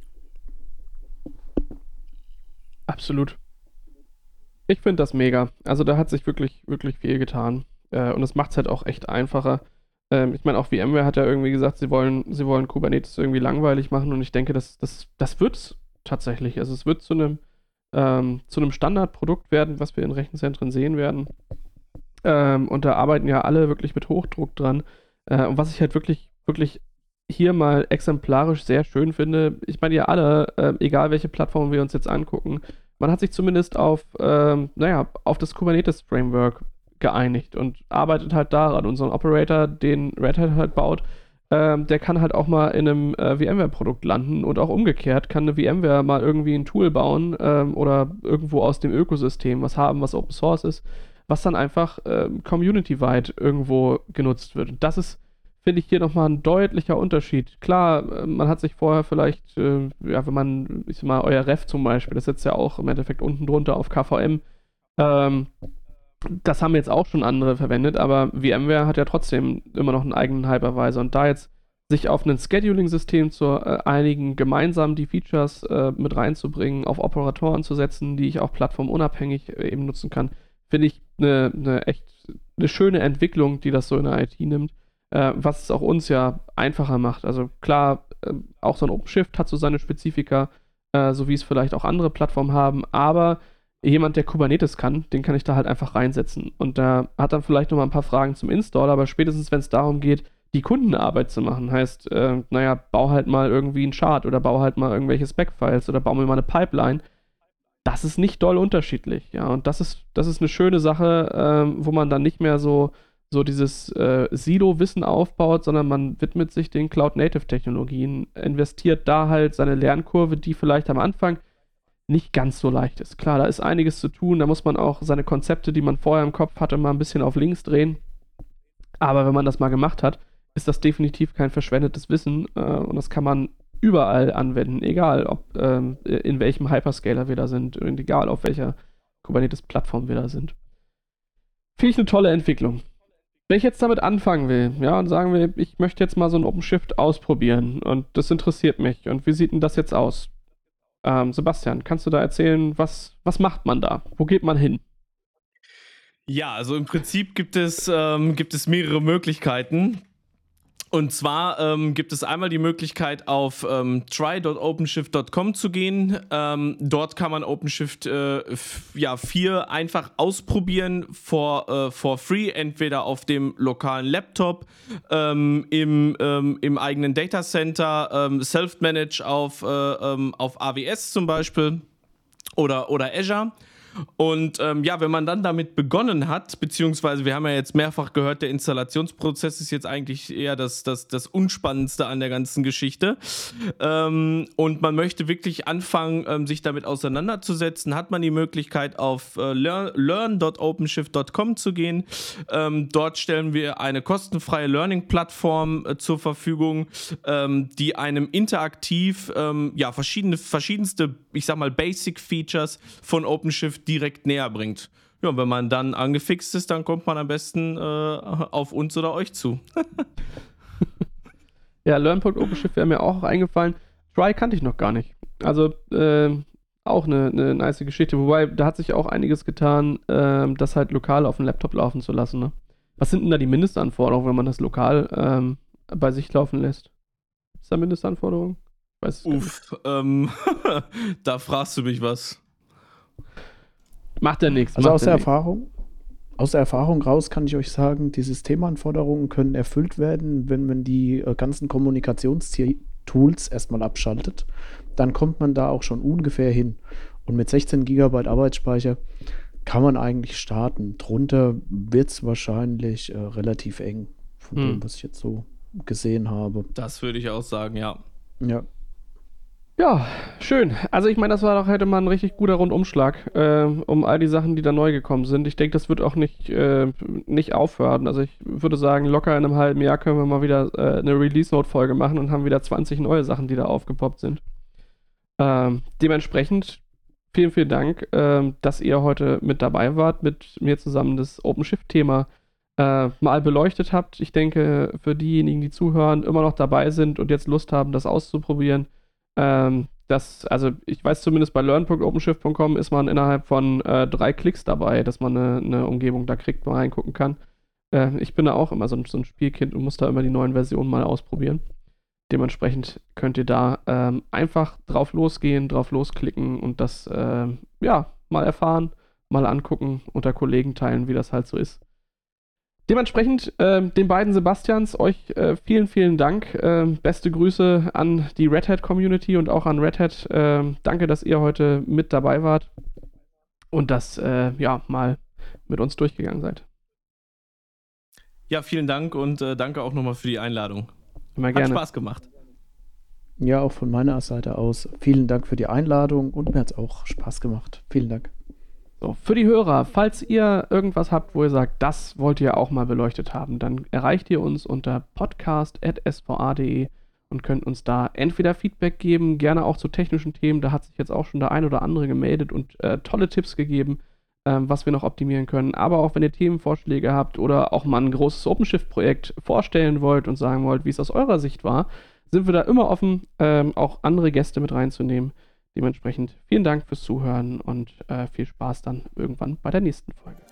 Absolut. Ich finde das mega. Also da hat sich wirklich, wirklich viel getan. Äh, und das macht es halt auch echt einfacher. Ähm, ich meine, auch VMware hat ja irgendwie gesagt, sie wollen, sie wollen Kubernetes irgendwie langweilig machen und ich denke, das, das, das wird es tatsächlich. Also es wird zu einem ähm, zu einem Standardprodukt werden, was wir in Rechenzentren sehen werden. Ähm, und da arbeiten ja alle wirklich mit Hochdruck dran. Äh, und was ich halt wirklich, wirklich hier mal exemplarisch sehr schön finde, ich meine, ja alle, äh, egal welche Plattform wir uns jetzt angucken, man hat sich zumindest auf, ähm, naja, auf das Kubernetes-Framework geeinigt und arbeitet halt daran. Und so ein Operator, den Red Hat halt baut, ähm, der kann halt auch mal in einem äh, VMware-Produkt landen und auch umgekehrt kann eine VMware mal irgendwie ein Tool bauen ähm, oder irgendwo aus dem Ökosystem was haben, was Open Source ist, was dann einfach ähm, community-weit irgendwo genutzt wird. Und das ist, finde ich, hier nochmal ein deutlicher Unterschied. Klar, äh, man hat sich vorher vielleicht, äh, ja, wenn man, ich sag mal, euer Ref zum Beispiel, das sitzt ja auch im Endeffekt unten drunter auf K V M, ähm, das haben jetzt auch schon andere verwendet, aber VMware hat ja trotzdem immer noch einen eigenen Hypervisor und da jetzt sich auf ein Scheduling-System zu äh, einigen, gemeinsam die Features äh, mit reinzubringen, auf Operatoren zu setzen, die ich auch plattformunabhängig äh, eben nutzen kann, finde ich eine ne echt eine schöne Entwicklung, die das so in der I T nimmt, äh, was es auch uns ja einfacher macht. Also klar, äh, auch so ein OpenShift hat so seine Spezifika, äh, so wie es vielleicht auch andere Plattformen haben, aber jemand, der Kubernetes kann, den kann ich da halt einfach reinsetzen. Und der hat dann vielleicht noch mal ein paar Fragen zum Install, aber spätestens, wenn es darum geht, die Kundenarbeit zu machen, heißt, äh, naja, bau halt mal irgendwie einen Chart oder bau halt mal irgendwelche Spec-Files oder bau mir mal eine Pipeline. Das ist nicht doll unterschiedlich, ja. Und das ist, das ist eine schöne Sache, ähm, wo man dann nicht mehr so, so dieses äh, Silo-Wissen aufbaut, sondern man widmet sich den Cloud-Native-Technologien, investiert da halt seine Lernkurve, die vielleicht am Anfang nicht ganz so leicht ist. Klar, da ist einiges zu tun, da muss man auch seine Konzepte, die man vorher im Kopf hatte, mal ein bisschen auf links drehen. Aber wenn man das mal gemacht hat, ist das definitiv kein verschwendetes Wissen äh, und das kann man überall anwenden, egal ob ähm, in welchem Hyperscaler wir da sind und egal auf welcher Kubernetes-Plattform wir da sind. Finde ich eine tolle Entwicklung. Wenn ich jetzt damit anfangen will, ja, und sagen will, ich möchte jetzt mal so ein OpenShift ausprobieren und das interessiert mich und wie sieht denn das jetzt aus? Ähm, Sebastian, kannst du da erzählen, was, was macht man da? Wo geht man hin? Ja, also im Prinzip gibt es, ähm, gibt es mehrere Möglichkeiten. Und zwar ähm, gibt es einmal die Möglichkeit, auf ähm, try dot openshift dot com zu gehen. Ähm, dort kann man OpenShift äh, f- ja, vier einfach ausprobieren for, äh, for free, entweder auf dem lokalen Laptop, ähm, im, ähm, im eigenen Datacenter, ähm, Self-Manage auf, äh, ähm, auf A W S zum Beispiel oder, oder Azure. Und ähm, ja, wenn man dann damit begonnen hat, beziehungsweise wir haben ja jetzt mehrfach gehört, der Installationsprozess ist jetzt eigentlich eher das, das, das Unspannendste an der ganzen Geschichte. Ähm, und man möchte wirklich anfangen, ähm, sich damit auseinanderzusetzen, hat man die Möglichkeit, auf äh, learn dot openshift dot com zu gehen. Ähm, dort stellen wir eine kostenfreie Learning-Plattform äh, zur Verfügung, ähm, die einem interaktiv ähm, ja, verschiedene, verschiedenste, ich sag mal, Basic-Features von OpenShift direkt näher bringt. Ja, und wenn man dann angefixt ist, dann kommt man am besten äh, auf uns oder euch zu. Ja, learn dot openshift wäre mir auch eingefallen. Try kannte ich noch gar nicht. Also äh, auch eine, eine nice Geschichte. Wobei, da hat sich auch einiges getan, äh, das halt lokal auf dem Laptop laufen zu lassen. Ne? Was sind denn da die Mindestanforderungen, wenn man das lokal ähm, bei sich laufen lässt? Ist da Mindestanforderungen? Ich weiß es gar nicht. Uff, ähm, da fragst du mich was. Macht ja nichts. Also macht aus ja der nix. Erfahrung, aus der Erfahrung raus kann ich euch sagen, die Systemanforderungen können erfüllt werden, wenn man die äh, ganzen Kommunikationstools erstmal abschaltet. Dann kommt man da auch schon ungefähr hin. Und mit sechzehn Gigabyte Arbeitsspeicher kann man eigentlich starten. Drunter wird es wahrscheinlich äh, relativ eng, von Hm. dem, was ich jetzt so gesehen habe. Das würde ich auch sagen, ja. Ja. Ja, schön. Also ich meine, das war doch heute mal ein richtig guter Rundumschlag äh, um all die Sachen, die da neu gekommen sind. Ich denke, das wird auch nicht, äh, nicht aufhören. Also ich würde sagen, locker in einem halben Jahr können wir mal wieder äh, eine Release-Note-Folge machen und haben wieder zwanzig neue Sachen, die da aufgepoppt sind. Ähm, dementsprechend vielen, vielen Dank, ähm, dass ihr heute mit dabei wart, mit mir zusammen das OpenShift-Thema äh, mal beleuchtet habt. Ich denke, für diejenigen, die zuhören, immer noch dabei sind und jetzt Lust haben, das auszuprobieren, ähm, das, also ich weiß zumindest bei learn dot openshift dot com ist man innerhalb von äh, drei Klicks dabei, dass man eine, eine Umgebung da kriegt, mal reingucken kann. Äh, ich bin da auch immer so ein, so ein Spielkind und muss da immer die neuen Versionen mal ausprobieren. Dementsprechend könnt ihr da ähm, einfach drauf losgehen, drauf losklicken und das ähm, ja, mal erfahren, mal angucken, unter Kollegen teilen, wie das halt so ist. Dementsprechend ähm, den beiden Sebastians, euch äh, vielen, vielen Dank. Ähm, beste Grüße an die Red Hat Community und auch an Red Hat. Ähm, danke, dass ihr heute mit dabei wart und das äh, ja mal mit uns durchgegangen seid. Ja, vielen Dank und äh, danke auch nochmal für die Einladung. Immer Hat gerne. Spaß gemacht. Ja, auch von meiner Seite aus. Vielen Dank für die Einladung und mir hat es auch Spaß gemacht. Vielen Dank. So, für die Hörer, falls ihr irgendwas habt, wo ihr sagt, das wollt ihr auch mal beleuchtet haben, dann erreicht ihr uns unter podcast at s v a punkt d e und könnt uns da entweder Feedback geben, gerne auch zu technischen Themen. Da hat sich jetzt auch schon der ein oder andere gemeldet und äh, tolle Tipps gegeben, ähm, was wir noch optimieren können. Aber auch wenn ihr Themenvorschläge habt oder auch mal ein großes OpenShift-Projekt vorstellen wollt und sagen wollt, wie es aus eurer Sicht war, sind wir da immer offen, ähm, auch andere Gäste mit reinzunehmen. Dementsprechend vielen Dank fürs Zuhören und äh, viel Spaß dann irgendwann bei der nächsten Folge.